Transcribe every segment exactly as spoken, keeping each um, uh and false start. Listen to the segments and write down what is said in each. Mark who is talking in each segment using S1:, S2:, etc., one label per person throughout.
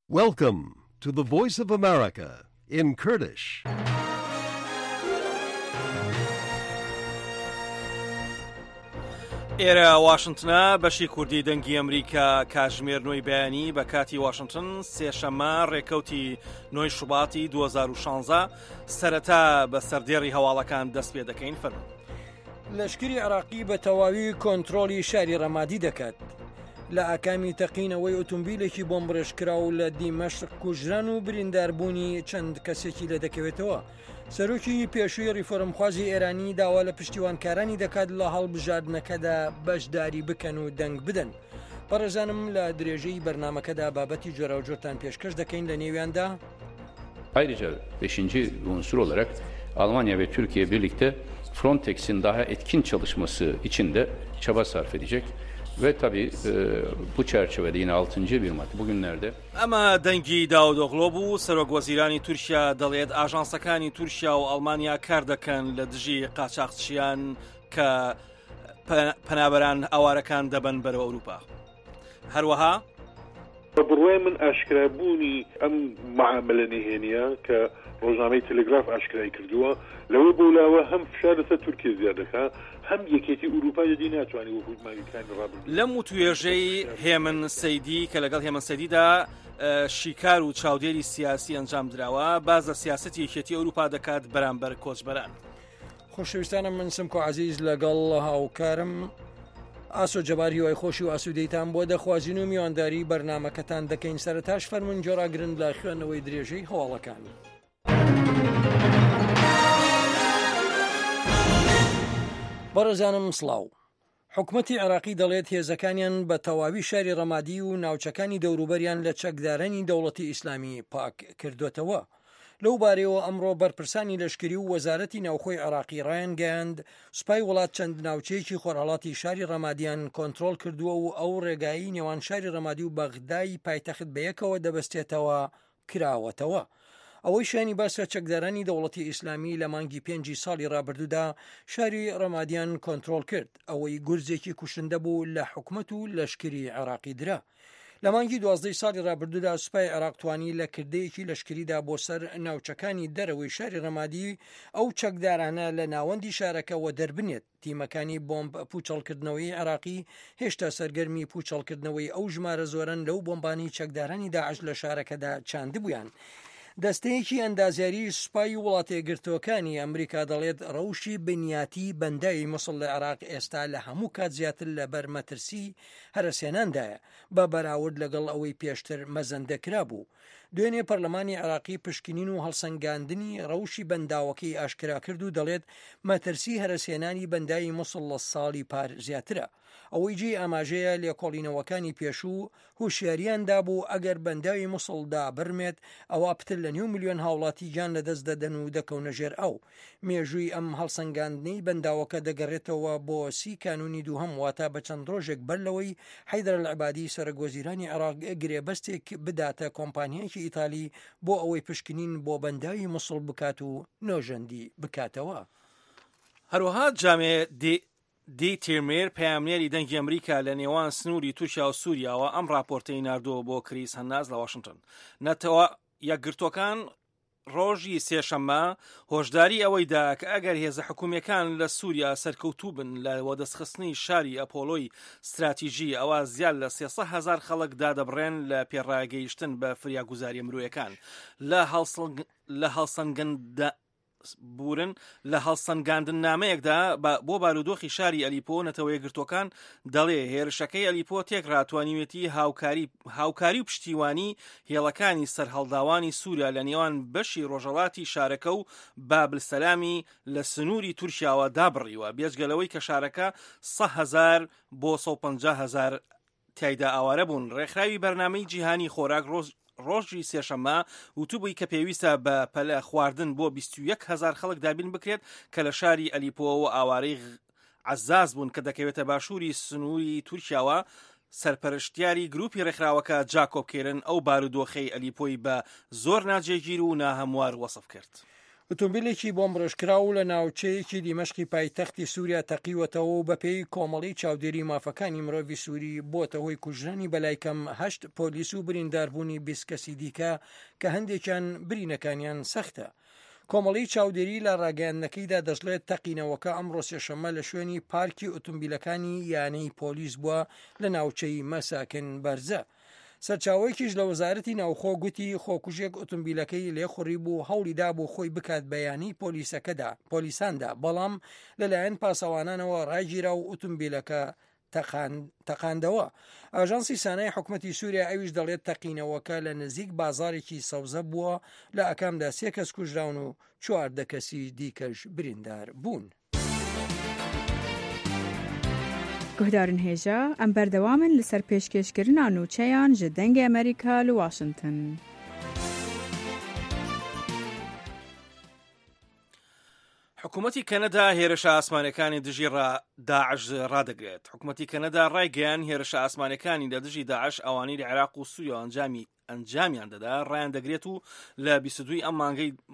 S1: Welcome to the Voice of America in Kurdish.
S2: ئێرە واشنتنە بەشی کوردی دەنگی ئەمریکا کاتژمێر نۆی بەیانی بە کاتی واشنتن سێشەممە ڕێکەوتی نۆی شوباتی دوو هەزار و شانزە سەرەتا بە سەردێڕی هەواڵەکان دەست پێ دەکەین فەرموو.
S3: لەشکری عراقی بە تەواوی کۆنتترۆلی شاری ڕەمادی دەکات لە ئاکامی تەقینەوەی ئۆتۆمبیلێکی بۆمبڕێژکرا و لە دیمەشق کوژران و برینداربوونی چەند کەسێکی لە دەکەوێتەوە. سەرۆکی پێشووی ریفۆرمخوازی ئێرانی داوا لە پشتیوانکارانی دەکات لە هەڵبژاردنەکەدا بەشداری بکەن و دەنگ بدەن. بەڕێزانم لە درێژەی بەرنمەکەدا بابەتی جۆرە و جۆرتان pێشکەش دەکەین لە نێویاندا.
S4: Ayrıca beşinci unsur olarak Almanya ve Türkiye birlikte Frontex'in daha etkin çalışması için de çaba sarf edecek. Ve tabii e, bu çerçevede yine altıncı bir madde bugünlerde.
S2: Ama dengi Davutoğlu bu Serok Vazirani Türkiye daliyet ajansakani Türkiye و Almanya kar دەکەن لە دژی قاچاقچیان کە پەنابەران ئاوارەکان دەبن بەرەوە ئەوروپا. هەروەها
S5: بڕوای من ئاشکرابوونی ئەم معاملە نهێنیە کە ڕۆژنامەی تەلگراف ئاشکرای کردووە لەوەی بۆلاوە هەم فشار لەسەر تورکیا زیادەکە هەم یەکێتی ئوروپا یەدی ناتوانانی وەکو مالیەکانی ڕابردوو.
S2: لەم وتوێژەی هێمن سەیدی کە لەگەڵ هێمن سەیدیدا شیکار و چاودێری سیاسی ئەنجام درراوە باز لە سیاسەتی یەکێتی ئەوروپا دەکات بەرامبەر کۆچبەران.
S3: خۆشەویستانم من سمکۆ عەزیز لەگەڵ هاوکارم ئاسۆ جەبار هیوای خۆشی و ئاسوودەیتان بۆ دەخوازین و میوانداری بەرنمەکەتان دەکەین. سەرەتاش فەرمون جۆراگرن لە خوێندنەوەی درێژەی هەواڵەکان. بەڕێزانم سڵاو. حکومەتی عێراقی دەڵێت هێزەکانیان بە تەواوی شاری ڕەمادی و ناوچەکانی دەوروبەریان لە چەکدارانی دەوڵەتی ئیسلامی پاک کردوێتەوە. لەو بارەوە ئەمڕۆ بەرپرسانی لەشکری و وەزارەتی ناوخۆی عێراقی ڕایان گەیاند سوپای وڵات چەند ناوچەیەکی خۆرهەڵاتی شاری ڕەمادیان کۆنتترۆل کردووە و ئەو ڕێگایی نێوان شاری ڕەمادی و بەغدای پایتەخت بەیەکەوە دەبەستێتەوە کراوەتەوە. ئەوەی شانی باسە چەکدارانی دەوڵەتی ئیسلامی لە مانگی پێنجی ساڵی ڕابردوودا شاری ڕەمادیان کۆنتترۆل کرد ئەوەی گورزێکی کوشندە بوو لە حکومەت و لەشکری عێراقی درا. لە مانگی دوازدەی ساڵی ڕابردوودا سوپای عێراق توانی لە کردەیەکی لەشکریدا بۆ سەر ناوچەکانی دەرەوەی شاری ڕەمادی ئەو چەکدارانە لە ناوەندی شارەکەەوە دەربنێت. تیمەکانی بۆمب پوچەڵکردنەوەی عێراقی هێشتا سەرگەرمی پوچەڵکردنەوەی ئەو ژمارە زۆرن لەو بۆمبانی چەکدارانی داعش لە شارەکەدا چاندبوویان. دەستەیەکی ئەندازیاری سوپای وڵاتە یەکگرتووەکانی ئەمریکا دەڵێت ڕەوشی بنیاتی بەنداوی موسڵ لە عێراق ئێستا لە هەموو کات زیاتر لە بەرمەترسی هەرەسێناندایە بە بەراورد لەگەڵ ئەوەی پێشتر مەزەندەکرا بوو. دوێنێ پەرلەمانی عێراقی پشکنین و هەڵسەنگاندنی ڕەوشی بەنداوەکەی ئاشکرا کرد و دەڵێت مەترسی هەرەسێنانی بەنداوی موسڵ لە ساڵی پار زیاترە. ئەوەی جێ ئاماژەیە لێکۆڵینەوەکانی پێشوو هوشیاریاندا بوو ئەگەر بەنداوی موسڵدا بڕمێت ئەوە پتر لە نیو میلیۆن هاوڵاتی گیان لەدەست دەدەن و دەکەونە ژێر ئەو. مێژووی ئەم هەڵسەنگاندنی بەنداوەکە دەگەڕێتەوە بۆ سی کانونی دووهەم واتە بە چەند ڕۆژێک بەرلەوەی حەیدەر العیبادی سەرۆکوەزیرانی عێراق گرێبەستێک بداتە کۆمپانیایەکی ئیتالی بۆ ئەوەی پشکنین بۆ بەنداوی موسڵ بکات و نۆژەندی بکاتەوە.
S2: هەروەها جامێ دی دی تیرمێر پەیامنێری دەنگی ئەمریکا لە نێوان سنووری تورکیا و سووریاوە ئەم راپۆرتەی ناردووە بۆ کریس هەناز لە واشنگتن. نەتەوە یەکگرتوەکان ڕۆژی سێشەممە هۆشداری ئەوەی دا کە ئەگەر هێزە حکوومیەکان لە سووریا سەرکەوتوو بن لە وەدەستخستنی شاری ئەپۆلۆی استراتیژی ئەوە زیاد لە سێسە هەزار خەڵک دادەبڕێن لە پێڕاگەیشتن بە فریاگوزاری مرۆیەکان لە هەڵسەنگەندە بورن لە هەڵسەنگاندن نامەیەکدا بۆ بارودۆخی شاری ئەلیپۆ نەتەوە یەکگرتوەکان دەڵێ هێرشەکەی ئەلیپۆ تێک ڕاتوانیوێتی هاوکاری هاوکاری و پشتیوانی هێڵەکانی سەرهەڵداوانی سووریا لە نێوان بەشی ڕۆژەڵاتی شارەکە و بابلسەلامی لە سنووری تورکیاوە دابڕیوە بێجگەلەوەی کە شارەکە سە هەزار بۆ سە و پەنجا هەزار تایدا ئاوارە بوون. ڕێکخراوی بەرنامەی جیهانی خۆراک ڕۆژ ڕۆژی سێشەممە وتوبووی کە پێویستە بە پەلە خواردن بۆ بیست و یەک هەزار خەڵک دابین بکرێت کە لە شاری ئەلیپۆەوە ئاوارەی عەزاز بوون کە دەکەوێتە باشووری سنووری تورکیاوە. سەرپەرشتیاری گروپی ڕێکخراوەکە جاکۆب کێرن ئەو بارودۆخەی ئەلیپۆی بە زۆر ناجێگیر و ناهەموار وەسف کرد.
S3: ئۆتۆمبیلێکی بۆمڕێژکراو لە ناوچەیەکی دیمەشقی پایتەختی سووریا تەقیوەتەوە و بەپێی کۆمەڵی چاودێری مافەکانی مرۆڤی سووری بۆتە هۆی کوژرانی بەلایکەم هەشت پۆلیس و برینداربوونی بیست کەسی دیکە کە هەندێکیان برینەکانیان سەختە. کۆمەڵی چاودێری لە ڕاگەیاندنەکەیدا دەژڵێت تەقینەوەکە ئەمڕۆ سێشەممە لە شوێنی پارکی ئۆتۆمبیلەکانی یانەی پۆلیس بووە لە ناوچەی مەساکن بەرزە. سەرچاوەیەکیش لە وەزارەتی ناوخۆ گوتی خۆکوژێک ئۆتۆمبیلەکەی لێخوڕی بوو هەوڵیدا بۆ خۆی بکات بەیانی پۆلیسەکەدا پۆلیساندا، بەڵام لەلایەن پاسەوانانەوە ڕایگیرا و ئۆتۆمبیلەکە تەقاندەوە. ئاژانسی سانای حکوومەتی سووریا ئەویش دەڵێت تەقینەوەکە لە نزیک بازارێکی سەوزە بووە لە ئەکامدا سێ کەس کوژراون و چواردە کەسی دیکەش بریندار بوون.
S6: گوهدارن هێژە ئەم بەردەوامن لەسەر پێشکەشکردنا نووچەیان ji dengê ئەمریکا li Washington.
S2: حکوومەتی کەنەدا هێرشە ئاسمانەکانی دژی داعش ڕادەگرێت. حکوومەتی کەنەدا ڕایگەیان هێرشە ئاسمانەکانی لە دژی داعش ئەوانەی لە عێراق و سووریا ئەنجامی ئەنجامیان دەدا ڕایان دەگرێت و لە بیست و دوو ئەم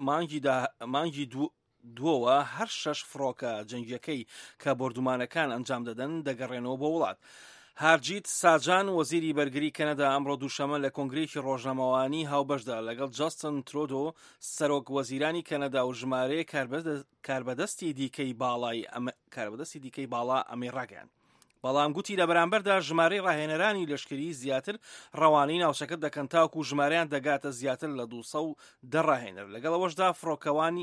S2: مانگی دووەوە هەر شەش فڕۆکە جەنگیەکەی کە بۆردومانەکان ئەنجام دەدەن دەگەڕێنەوە بۆ وڵات. هارجیت ساجان وەزیری بەرگری کەنەدا ئەمڕۆ دووشەمە لە کۆنگرێکی ڕۆژنامەوانی هاوبەشدا لەگەڵ جاستن ترۆدۆ سەرۆک وەزیرانی کەنەدا و ژمارەیە کاربەدەستی دیکەی باڵای کاربەدەستی دیکەی باڵا ئەمێ ڕاگەیان. بەڵام گوتی لە بەرامبەردا ژمارەی ڕاهێنەرانی لەشکری زیاتر ڕەوانەی ناوچەکە دەکەن تاوکو ژمارەیان دەگاتە زیاتر لە دووسە و دە ڕاهێنەر. لەگەڵەوەشدا فڕۆکەوانی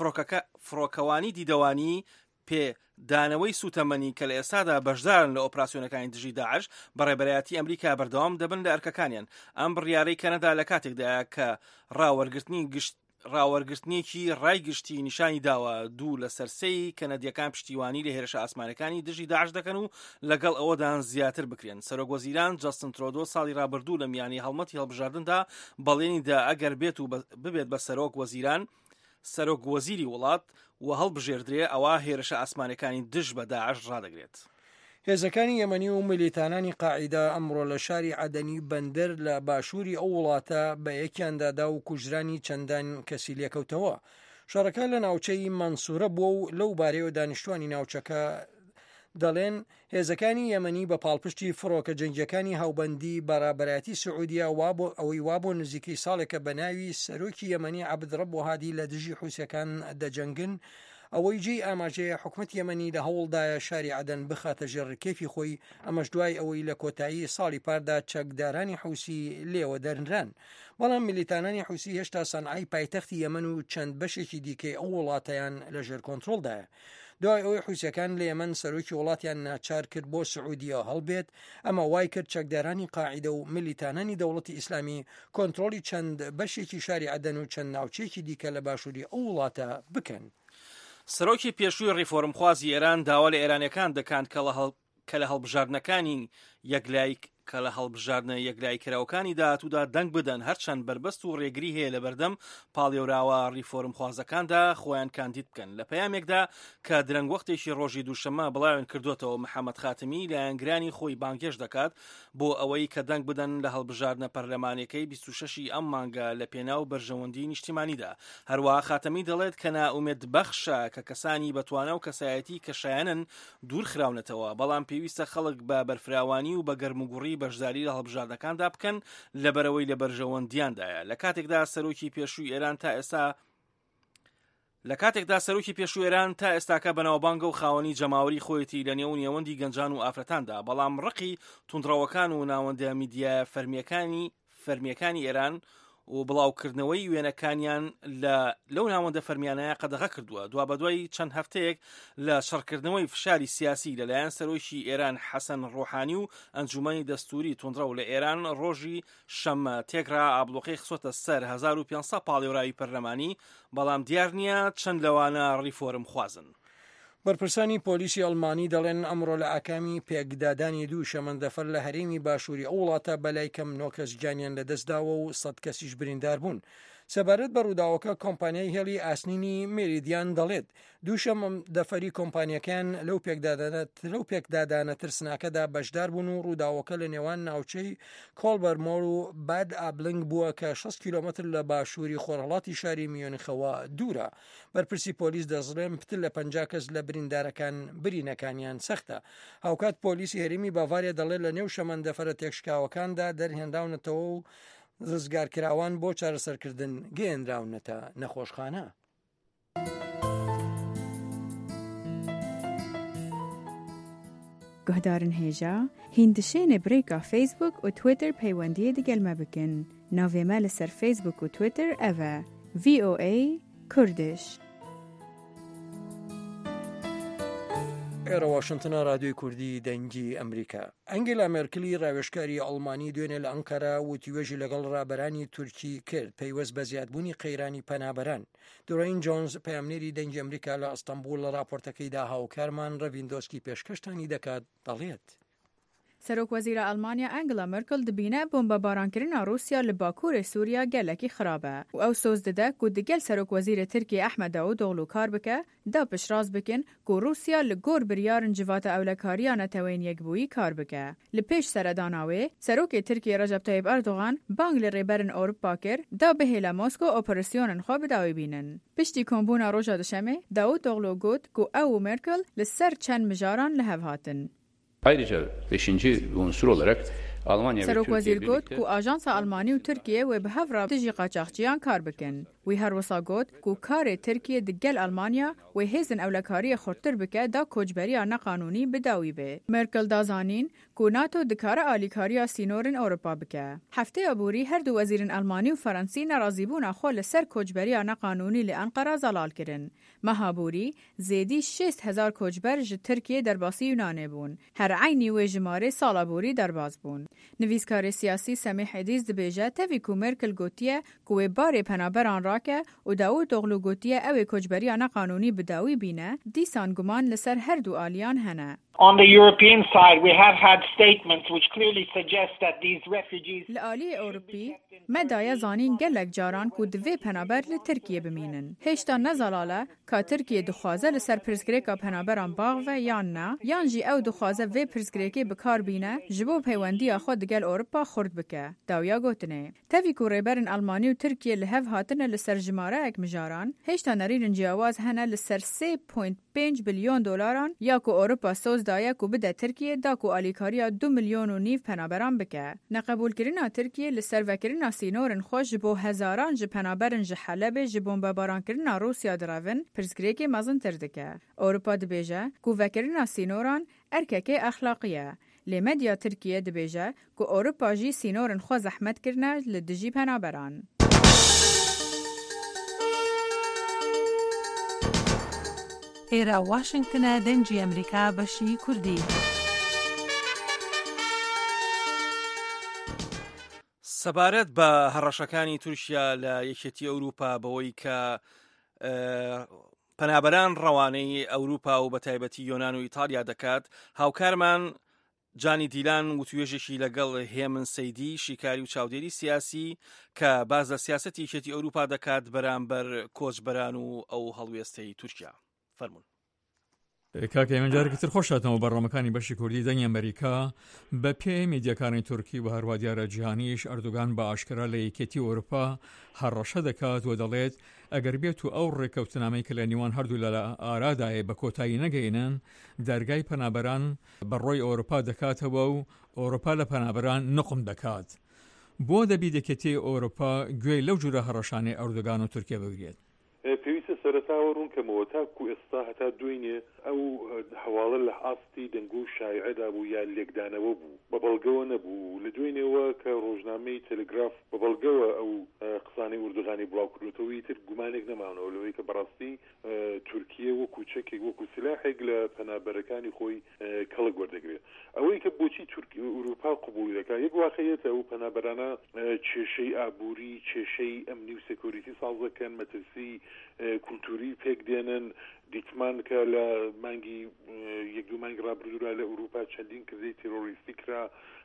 S2: فڕۆکەوانی دیدەوانی پێدانەوەی سوتەمەنی کە لە ئێستادا بەشدارن لە ئۆپراسیۆنەکانی دژی داعش بەڕێبەرایەتی ئەمریکا بەردەوام دەبن لە ئەرکەکانیان. ئەم بڕیارەی کەنەدا لە کاتێکدایە کە ڕاوەرگرتنی گشت ڕاوەرگرتنێکی ڕایگشتی نیشانی داوە دوو لە سەرسەی کەنەدیەکان پشتیوانی لە هێرشە ئاسمانەکانی دژی داعش دەکەن و لەگەڵ ئەوەدان زیاتر بکرێن. سەرۆک وەزیران جاستن ترۆدۆ ساڵی ڕابردوو لە میانی هەڵمەتی هەڵبژاردندا بەڵێنیدا ئەگەر بێت و ببێت بە سەرۆک وەزیران سەرۆک وەزیری وڵات و هەڵبژێردرێ ئەوە هێرشە ئاسمانەکانی دژ بە داعش ڕادەگرێت.
S3: هێزەکانی یەمەنی و ملیتانانی قاعیدا ئەمڕۆ لە شاری عەدەنی بەندەر لە باشووری ئەو وڵاتە بە یەکیاندادا و کوژرانی چەندان کەسی لێکەوتەوە. شارەکە لە ناوچەی مەنسوورە بووە و لەو بارەیەوە دانیشتوانی ناوچەکە دەڵێن هێزەکانی یەمەنی بە پاڵپشتی فڕۆکە جەنگیەکانی هاوبەندی بەرابەرەتی سعودیا وا بۆ ئەوەی وا بۆ نزیکەی ساڵێکە بە ناوی سەرۆکی یەمەنی عەبدڕەب وەهادی لە دژی حوسیەکان دەجەنگن، ئەوەی جێی ئاماژەیە حکومەت یەمەنی لە هەوڵدایە شاری عەدەن بخاتە ژێڕکێفی خۆی، ئەمەش دوای ئەوەی لە کۆتایی ساڵی پاردا چەکدارانی حوسی لێوە دەرنران. بەڵام ملیتانانی حوسی هێشتا سەنعای پایتەختی یەمەن و چەند بەشێکی دیکەی ئەو وڵاتەیان لە ژێر کۆنتڕۆڵدایە. دوای ئەوەی حوسیەکان لە یەمەن سەرۆکی وڵاتیان ناچار کرد بۆ سعودیا هەڵبێت، ئەمە وای کرد چەکدارانی قاعیدە و ملیتانانی دەوڵەتی ئیسلامی کۆنتڕۆڵی چەند بەشێکی شاری عەدەن و چەند ناوچەیەکی دیکە لە باشووری ئەو وڵاتە بکەن.
S2: سەرۆکی پێشووی ڕیفۆرمخوازی ئێران داوا لە ئێرانیەکان دەکاند کە لە هەڵبژاردنەکانی یەکلایک کە لە هەڵبژاردنە یەکلایکراوەکانی داهاتوودا دەنگ بدەن هەرچەند بربەست و ڕێگری هەیە لە بەردەم پاڵێوراوە ڕیفۆرمخوازەکاندا خۆیان کاندید بکەن. لە پەیامێکدا کە درەنگ وەختێکی ڕۆژی دووشەمە بڵاوێن کردوێتەوە محەممەد خاتمی لە یانگرانی خۆی بانگێش دەکات بۆ ئەوەی کە دەنگ بدەن لە هەڵبژاردنە پەرلەمانەکەی بیست و شەشی ئەم مانگە لە پێناو بەرژەوەندی نیشتیمانیدا. هەروەها خاتمی دەڵێت کە نائومێد بەخشە کە کەسانی بەتوانە و کەسایەتی کە شایەنن دوور خراونەتەوە، بەڵام پێویستە خەڵک بە بەرفراوانی و بە گەرموگوڕی بەشداری لە هەڵبژاردنەکاندا بکەن لەبەرەوەی لە بەرژەوەندیاندایە. لە کاتێکدا سەرۆکی پێشووی ئێران تا ئێستا لە کاتێکدا سەرۆکی پێشووی ئێران تا ئێستاکە بەناوبانگە و خاوەنی جەماوەری خۆیەتی لە نێو نێوەندی گەنجان و ئافرەتاندا، بەڵام ڕقی توندڕەوەکان و ناوەندە میدیایە فەرمیەکانی فەرمیەکانی ئێران و بڵاوکردنەوەی وێنەکانیان لەو ناوەندە فەرمیانەیە قەدەغە کردووە. دوا بەدوای چەند هەفتەیەک لە شەڕکردنەوەی فشاری سیاسی لەلایەن سەرۆکی ئێران حەسەن ڕۆحانی و ئەنجومەنی دەستوری توندڕەو لە ئێران ڕۆژی شەممە تێکرا ئابلۆقەی خسۆتە سەر هەزار و پێنجسەد پاڵێوراوی پەرلەمانی، بەڵام دیار نییە چەند لەوانە ڕیفۆرم خوازن.
S3: بەرپرسانی پۆلیسی ئەڵمانی دەڵێن ئەمڕۆ لە ئاکامی پێکدادانی دوو شەمەندەفەر لە هەرێمی باشووری ئەو وڵاتە بەلای کەم نۆ کەس گیانیان لەدەستداوە و سەد کەسیش بریندار بوون. سەبارەت بە ڕووداوەکە کۆمپانیای هێڵی ئاسنینی مێریدیان دەڵێت دووشەم دەفەری کۆمپانیەکان لەو لەو پێکدادانە ترسناکەدا بەشدار بوون و ڕووداوەکە لە نێوان ناوچەی کۆڵبەرمۆڵ و باد ئابلنگ بووە کە شەست کیلۆمەتر لە باشووری خۆرهەڵاتی شاری میۆنخەوە دوورە. بەرپرسی پۆلیس دەزڵێن پتر لە پەنجا کەس لە بریندارەکان برینەکانیان سەختە. هاوکات پۆلیسی هەرێمی باڤاریا دەڵێت لە نێو شەمەندەفەرە تێکشکاوەکاندا دەرهێنراونەتەوە و ڕزگارکراوان بۆ چارەسەرکردن گەیەنراونەتە نەخۆشخانە.
S6: گهدارن هێژە هیندشێنە برێکا فیسبوک و تویتر پەیوەندیە دەگەلمە بکەن. ناوێمە لەسەر فیسبوک و تویتر ئەڤە ڤی ئۆ ئەی کوردش.
S3: ئێرە واشنتنە رادیۆی کوردی دەنگی ئەمریکا. ئەنگێلا مێرکلی ڕاوێژکاری ئەڵمانی دوێنێ لە ئەنقەرە وتیوێژی لەگەڵ ڕابەرانی تورکی کرد پەیوەست بە زیادبوونی قەیرانی پەنابەران. دۆڕین جۆنز پەیامنێری دەنگی ئەمریکا لە ئەستەمبول لە راپۆرتەکەیدا هاوکارمان ڕەڤیندۆسکی پێشکەشتانی دەکات دەڵێت.
S6: سەرۆک وەزیرە ئەڵمانیا ئەنگلا مێرکل دبینە بۆمبەبارانکردنا رووسیا لە باکوورێ سووریا گەلێکی خراپە و ئەو سۆز دەدە و دگەل سەرۆک وەزیرە تورکی ئەحمەد داوودۆغلو کار بکە دا پشتڕاست بکەن و رووسیا لە گۆر بریارن جڤاتە ئەولەکاریە نەتەوەین یەکبووی کار بکە. لە پێش سەرداناوێ سەرۆکی تورکی ڕەجەب تایب ئەردۆغان بانگ لە ڕێبەرن ئەوروپا کرد دا بهێلە مۆسکۆ ئۆپەراسیۆنن خۆ بداوی بینن. پشتی کۆمبوونا ڕۆژە دوشەمێ داوودۆغلو گوت و ئەو و مێرکل لەسەر çەند mijaran li hev hatin.
S4: Ayrıca beşinci unsur olarak Almanya ve
S6: Serok
S4: Türkiye
S6: Wezîr got ku Ajansa Almanî û Tirkiye wê bi hev re dijî qaçaxçiyan kar bikin. Wî her wisa got ku karê Tirkiye di gel Almanya wê hêzin ewlekariyê xurttir bike da koçberiya neqanûnî bidawî bê. Merkel da zanîn ku NATO dikare alîkariya sînorên Ewropa bike. Hefteya borî her du wezîrên Almanî û Fransî nerazîbûna xwe li ser koçberiya neqanûnî li Enqera zelal kirin. Meha borî zêdî şêst hezar koçber ji Tirkiye derbasî Yunanê bûn. Her eynî wê ji marê sala borî derbas bûn. Nivîskarê siyasî Semih Edîz dibêje tevî ku Merkel gotiye ku wê barê penaberan rake û Davutoglu gotiye ew ê koçberiya neqanûnî bidawî bîne, dîsan guman li ser her du aliyan hene.
S7: On the European side, we have had statements which clearly suggest that these refugees...
S6: Li aliyê Ewropî, me daye zanîn gelek caran ku divê penaber li Tirkiye bimînin. Hêşta nezalale ka Tirkiye dixwaze li ser pirsgirêka penaberan bax ve yan ne, yan jî ew dixwaze vê pirsgirêkê bikar bîne ji bo peywendiya xwe digel Ewropa xurt bike. Dawiya gotinê. Tevî ku rêberên Almanî û Tirkiye li hev hatine li ser jimareyek mijaran, hêşta nerînin ciyawaz hene li ser sê point pênc bilyon dolaran ya ku Ewropa soz daye ku bide Tirkiye da ku alîkariya du milyon û nîv penaberan bike. Neqebûlkirina Tirkiye li ser vekirina sînorên xwe ji bo hezaran ji penaberin ji Helebê ji bombebarankirinna Rûsya direvin, pirsgirêkê mezintir dike. Ewropa dibêje ku vekirina sînoran erkekê exlaqî ye. Lê medya Tirkiye dibêje ku Ewropa jî sînorên xwe zehmet kirine li dijî penaberan.
S8: ئێرە واشنگتنە دەنگی ئەمریکا بەشی کوردی.
S2: سەبارەت بە هەڕەشەکانی تورکیا لە یەکێتی ئەوروپا بەوەی کە پەنابەران ڕەوانەی ئەوروپا و بە تایبەتی یۆنان و ئیتالیا دەکات، هاوکارمان جانی دیلان وتوێژێکی لەگەڵ هێمن سەیدی شیکاری و چاودێری سیاسی کە باز لە سیاسەتی یەکێتی ئەوروپا دەکات بەرامبەر کۆچبەران و ئەو هەڵوێستەی تورکیا. فەرمون.
S9: کاکە من جارێکی تر خۆش هاتمەوە بەڕێوەمەکانی بەشی کوردی دەنگی ئەمریکا بە پێی میدیاکانی تورکی و هەروە دیارە جیهانیش ئەردوگان بە ئاشکرا لە یەکێتی ئەوروپا هەڕەشە دەکات و دەڵێت ئەگەر بێت و ئەو ڕێکەوتنامەی کە لە نیوان هەردوو لە ئارادایە بە کۆتایی نەگەینن دەرگای پەنابەران بەڕۆی ئەوروپا دەکاتەوە و ئەوروپا لە پەنابەران نقم دەکات. بۆ دەبی دەکێتی ئەوروپا گوێی لەو جورە هەڕەشانەی ئەردوگان و تورکیا بگرێت؟
S5: پێویستە سەرەتاوە ڕوونکەمەوە تاکو ئێستا هەتا دوێنێ ئەو هەواڵە لە ئاستی دەنگ و شایعەدا بوو یا لێکدانەوە بوو بە بەڵگەوە نەبوو لە دوێنێەوە کە ڕۆژنامەی تەلگراف بە بەڵگەوە ئەو قسانەی ئوردوغانی بڵاوکردوتەوەی تر گومانێک نەماونەوە لەوەی کە بەڕاستی تورکیە وەکو چەکێک وەکو سلاحێک لە پەنابەرەکانی خۆی کەڵک وەردەگرێت. ئەوەی کە بۆچی تورکی ئوروپا قبوڵ دەکات یەک واقعیەتە ئەو پەنابەرانە کێشەی ئابووری کێشەی ئەمنی و سێکۆریتی ساڵ دەکەن مەترسی کولتوری پێک دێنن دیتمان کە لە مانگی یەک دوو مانگ ڕابردوورا لە ئوروپا چەندین کردەی تێرۆریستی کرا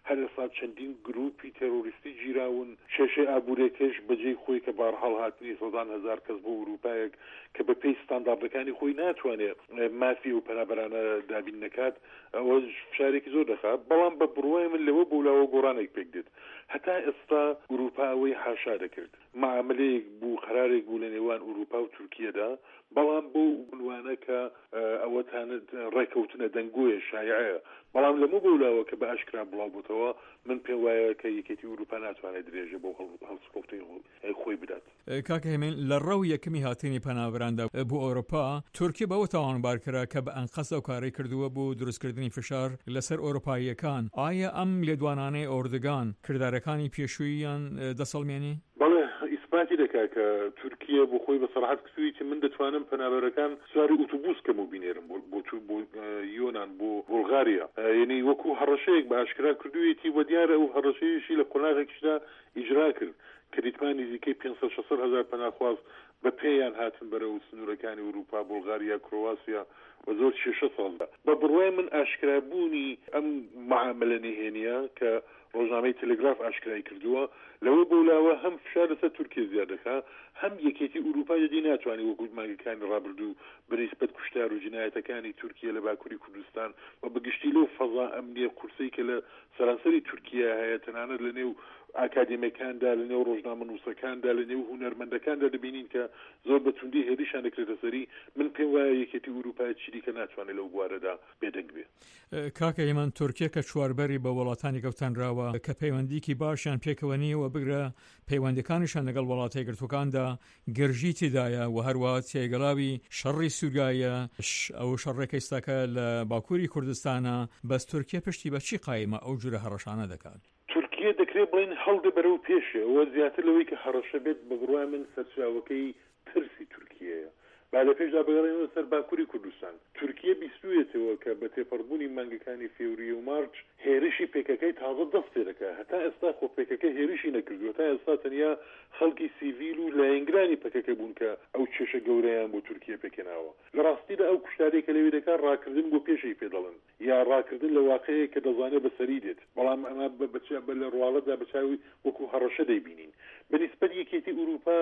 S5: هەر ئێستا چەندین گروپی تێرۆریستی گیراون کێشەی ئابوورێکەش بەجێی خۆی کە بارهەڵ هاتنی سەدان هەزار کەس بۆ ئوروپایەک کە بە پێی ستانداردەکانی خۆی ناتوانێت مافی و پەنابەرانە دابین نەکات ئەوە فشارێکی زۆر دەخات بەڵام بە بڕوای من لەوە بۆلاوە گۆڕانێک پێک دێت هەتا ئێستا ئوروپا ئەوەی حاشا دەکرد معاملەیەک بوو قەرارێک بوو لە نێوان ئوروپا و تورکیەدا بەڵام بۆ عنوانە کە ئەوەتانت ڕێکەوتنە دەنگۆیە شایعەیە بەڵام لەمە بۆلاوە کە بە ئاشکرا بڵاو بووتەوە من پێم وایە کە یەکێتی ئوروپا ناتوانێت درێژە بۆ هەڵسوکەوتەی خۆی بدات.
S9: کاکە هێمن لە ڕەو یەکەمی هاتنی پەنابەراندا بۆ ئەوروپا تورکیا بەوە تاوانبار کرا کە بە ئەنقەس ئەو کارەی کردووە بۆ دروستکردنی فشار لەسەر ئەوروپاییەکان ئایا ئەم لێدوانانەی ئۆردگان کردارەکانی پێشووییان دەسەڵمێنی؟
S5: بەڵێ ئیسپاتی دەکا کە تورکیا بۆ خۆی بە سەراحەت کردوویەتی من دەتوانم پەنابەرەکان سواری ئۆتۆبوس کەم و بینێرم بۆ یۆنان بۆ بولغاریا یعنی وەکو هەڕەشەیەک بە ئاشکرا کردوویەتی وە دیارە ئەو هەڕەشەیەشی لە قۆناغێکیشدا ئیجرا کرد کە دیتمانی نزیکەی پێنج سەد شەش سەد هەزار پەناخواز بە پێیان هاتن بەرەو سنوورەکانی ئوروپا بولغاریا کرواسیا و زۆر شێشە ساڵدا بە بڕوای من ئاشکرابوونی ئەم معاملە نهێنیە کە ڕۆژنامەی تەلگراف ئاشکرای کردووە لەوە بۆلاوە هەم فشار لەسەر تورکیا زیادەکە هەم یەکێتی ئوروپا جدی ناتوانانی وەکو مانگەکانی ڕابردوو بەنسبەت کوشتار و جینایەتەکانی تورکیا لە باکووری کوردستان و بەگشتی لەو فەزا ئەمنیە قورسەی کە لە سەرانسەری تورکیا هەیە تەنانەت لە نێو ئاکادمیەکاندا لە نێو ڕۆژنامە نووسەکاندا لە نێو هونەرمەندەکاندا دەبینین کە زۆر بەتوندی هێرشیان دەکرێتە سەری من پێم وایە یەکێتی ئوروپای چیدی کە ناتوانێت لەو بوارەدا بێدەنگ بێ.
S9: کاکە هێمن تورکیا کە چواربەری بە وڵاتانی گەوتانراوە کە پەیوەندیکی باشیان پێکەوەنیەوە بگرە پەیوەندەکانیشان لەگەڵ وڵاتی گرتوەکاندا گرژی تێدایە و هەروە تێگەڵاوی شەڕی سووریایە ئەو شەڕێکە ئێستاکە لە باکووری کوردستانە بەس تورکیا پشتی بە چی قایمە ئەو جورە هەڕەشانە دەکات؟
S5: تورکیا دەکرێت بڵین هەڵدە بەرەو پێشێ ئەوە زیاتر لەوەی کە هەڕەشە بێت بە بڕوای من سەرچاوەکەی ترسی تورکیەیە با لە پێشدا بگەڕێنەوە سەر باکووری کوردستان تورکیا بیستوێتەوە کە بە تێپەڕبوونی مانگەکانی فێوریە و مارچ هێرشی پێکەکەی تازە دەست پێ دەکات هەتا ئێستا خۆ پێکەکە هێرشی نەکردووە تا ئێستا تەنیا خەڵکی سیڤیل و لایەنگرانی پەکەکە بوون کە ئەو چێشە گەورەیان بۆ تورکیا پێکەناوە لە ڕاستیدا ئەو کوشتارێک کە لەوێ دەکات ڕاکردن بۆ پێشەی پێدەڵن یا ڕاکردن لە واقعەیە کە دەزانێت بەسەری دێت بەڵام ئەمە بە لە ڕواڵەتدا بەچاوی وەکو هەڕەشە دەیبینین بەنسبەت یەکێتی ئوروپا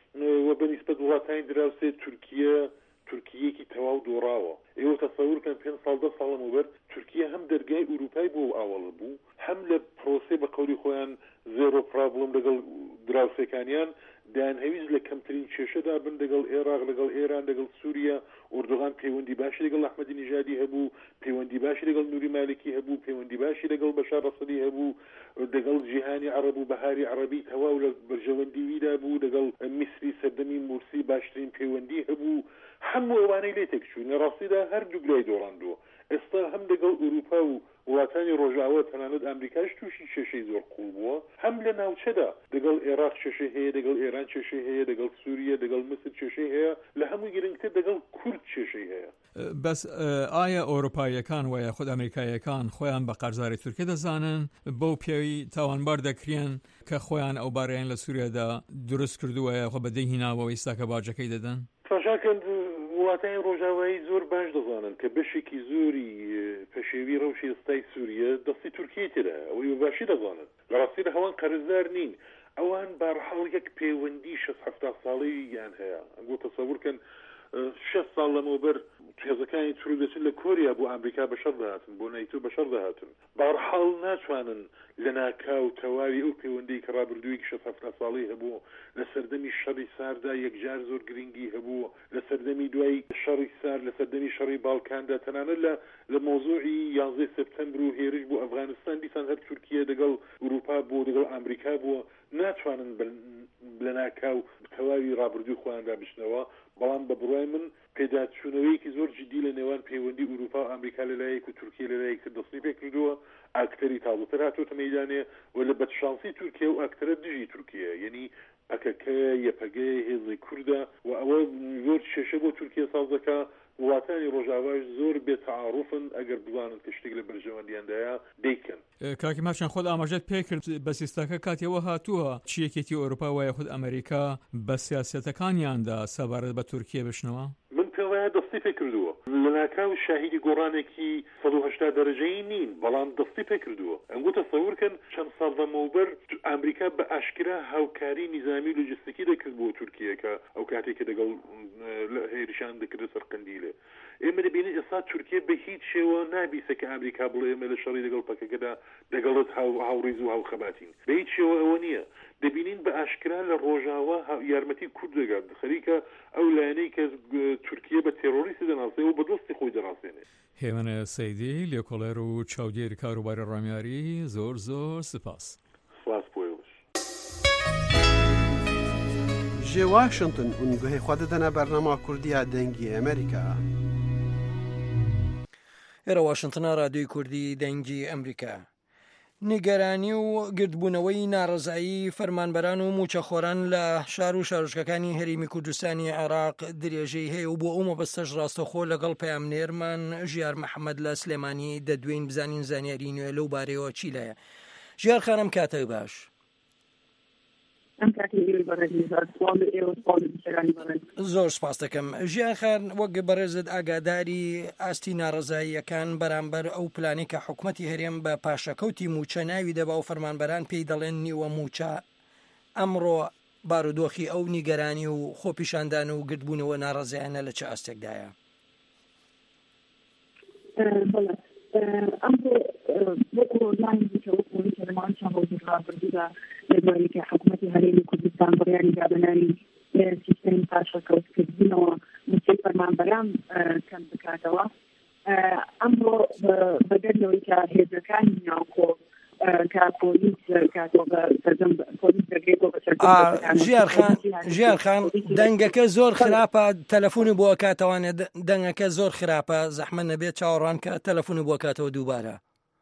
S5: و بەنسبەت وڵاتانی دراوسێ تورکیا تورکیەکی تەواو دۆڕاوە ئێوە تەسەورکەن پێنج ساڵ دە ساڵە وبەر تورکیا هەم دەرگای ئوروپای بۆ ئاوەڵە بوو هەم لە پرۆسێ بە قەولی خۆیان زێرۆ پرابلم لەگەڵ دراوسەکانیان دایانهەویست لە کەمترین کێشەدا بن لەگەڵ عێراق لەگەڵ ئێران لەگەڵ سووریا ئوردوغان پەیوەندی باشی لەگەڵ ئەحمەدی نیژادی هەبوو پەیوەندی باشی لەگەڵ نوری مالکی هەبوو پەیوەندی باشی لەگەڵ بەشار ئەسەدی هەبوو لەگەڵ جیهانی عەرەب و بەهاری عەرەبی تەواو لە بەرژەوەندیویدا بوو لەگەڵ میسری سەردەمی مورسی باشترین پەیوەندی هەبوو هەموو ئەوانەی لێ تێکچوون لە ڕاستیدا هەردوو گلای دۆڕاندووە ئێستا هەم لەگەڵ ئوروپا و وڵاتانی ڕۆژاوە تەنانەت ئەمریکاش تووشی کێشەی زۆر قوڵ بووە هەم لە ناوچەدا لەگەڵ عێراق کێشەی هەیە لەگەڵ ئێران کێشەی هەیە لەگەڵ سووریا لەگەڵ مسر کێشەی هەیە لە هەموو گرنگتر لەگەڵ کورد کێشەی هەیە.
S9: بەس ئایا ئەوروپاییەکان وایە خود ئەمریکایەکان خۆیان بە قەرزاری تورکیا دەزانن بەو پێوی تاوانبار دەکرێن کە خۆیان ئەو بارەیان لە سووریادا دروست کردووە خۆ بەدەی هیناوەوە ئێستاکە باجەکەی دەدەن؟
S5: تاشاکەند وڵاتانی ڕۆژاوایی زۆر باش دەزانن کە بەشێکی زۆری پەشێوی ڕەوشی ئێستای سووریا دەستی تورکیای تێدا ئەوەی باشی دەزانن لە ڕاستیدا هەوان قەرزدار نین ئەوان بەرحاڵ یەک پەیوەندی شەست هەفتا ساڵەی یان هەیە بۆ تەسەورکەن شەست ساڵ لەمەوبەر هێزەکانی تور دەچن لە کۆریا بۆ ئەمریکا بەشەر دەهاتن بۆ نایتۆ بەشەر دەهاتن بەرحاڵ ناتوانن لە ناکاو تەواوی ئەو پەیوەندی کە ڕابردوویەکی شەست هەفتا ساڵی هەبوو لە سەردەمی شەڕی ساردا یەکجار زۆر گرنگی هەبوو لە سەردەمی دوای شەڕی سار لە سەردەمی شەڕی باڵکاندا تەنانەت لە لە مۆزوعی یازدەی سەپتەمبر و هێرش بۆ ئەفغانستان دیسان هەر تورکیا لەگەڵ ئوروپا بوو لەگەڵ ئەمریکا بووە ناتوانن لە ناکاو تەواوی ڕابردووی خۆیاندا بشنەوە بەڵام بە بڕوای من پێداچوونەوەیەکی زۆر جدی لە نێوان پەیوەندی ئوروپا و ئەمریکا لەلایەک و تورکیا لەلایەکتر دەستنی پێ کردووە ئاکتەری تازەتر هاتوۆتە مەیدانێ و لە بەدشانسی تورکیا و ئاکتەرە دژی تورکیا یعنی ئەکەکە یەپەگەی هێزی کووردە و ئەوە زۆر کێشە بۆ تورکیا ساز دەکا وڵاتانی ڕۆژاواش زۆر بێتەعاڕوفن ئەگەر بزانن کە شتێک لە بەرژەوەندیاندایە دەیکەن.
S9: کاکی ماچان خۆت ئاماژەت پێ کرد بە سیستەکە کاتێەوە هاتووە چیەکێتی ئەوروپا وایە خود ئەمریکا بە سیاسەتەکانیاندا سەبارەت بە تورکیا بشنەوە؟
S5: من پێوایە دەستی پێ کردووە لە ناکاو شاهیدی گۆڕانێکی سەد و هەشتا دەرەجەیی نین بەڵام دەستی پێ کردووە ئەنگۆ تەسەورکەن چەند ساڵ لەمەوبەر ئەمریکا بە ئاشکرا هاوکاری نیزامی لۆجستیکی دەکرد بۆ تورکیە کە ئەو کاتێککە دەگەڵ هێرشان دەکرد سەر قندیلێ ئێمە دەبینی ئێستا تورکیە بە هیچ شێوە نابیسە کە ئەمریکا بڵێ ئێمە لە شەڕی لەگەڵ پەکەکەدا دەگەڵت هاوڕێز و هاوخەباتین بە هیچ شێوە ئەوە نییە دەبینین بە ئاشکرا لە ڕۆژاوە یارمەتی کورد دەگات خەریکە ئەو لایەنەی کە تورکیە بە تێرۆریستی دەناسێ و بە دۆستی خۆی دەناسێنێ
S9: هێمنە سەیدی لێکۆڵەر و چاودێری کاروباری ڕامیاری زۆر زۆر سپاس
S5: سپاس پۆیڵش
S10: ji Washington û guhê xwe didine bernama Kurdiya dengî Amerîka.
S3: ئێرە واشنتنە رادیۆی کوردی دەنگی ئەمریکا. نیگەرانی و گردبوونەوەی ناڕزایی فەرمانبەران و موچەخۆران لە شار و شارۆچکەکانی هەرێمی کوردستانی عێراق درێژەی هەیە و بۆ ئەو مەبەستەش ڕاستەخۆ لەگەڵ پەیامنێرمان ژیار محەممەد لە سلێمانی دەدوێن بزانین زانیاری نوێ لەو بارەوە چی لایە. ژیار خانم کاتە باش. زۆر سپاس دەکەم. ژیان خان وەک بەڕێزت ئاگاداری ئاستی ناڕزاییەکان بەرامبەر ئەو پلانی کە حکوومەتی هەرێم بە پاشەکەوتی موچە ناوی دەبا و فەرمانبەران پێی دەڵێن نیوە موچە ئەمڕۆ بارودۆخی ئەو نیگەرانی و خۆپیشاندان و گردبوونەوە ناڕزایانە لە چه ئاستێکدایە؟
S11: لەبارەی حکوومەتی هەرێمی کوردستان بڕیاری دابنانی سیستەمی پاشەکەوتکردنەوە موچەی فەرمانبەران کەم بکاتەوە ئەمڕۆ بەدەرەوەی کە هێزەکانی ناوکۆ کە پۆلیس
S3: ژیار خان دەنگەکە زۆر خراپە تەلەفۆنی بۆ کاتەوانێت دەنگەکە زۆر خراپە زەحمە نەبێت چاوەڕوان کە تەلەفۆنی بۆ کاتەوە دووبارە.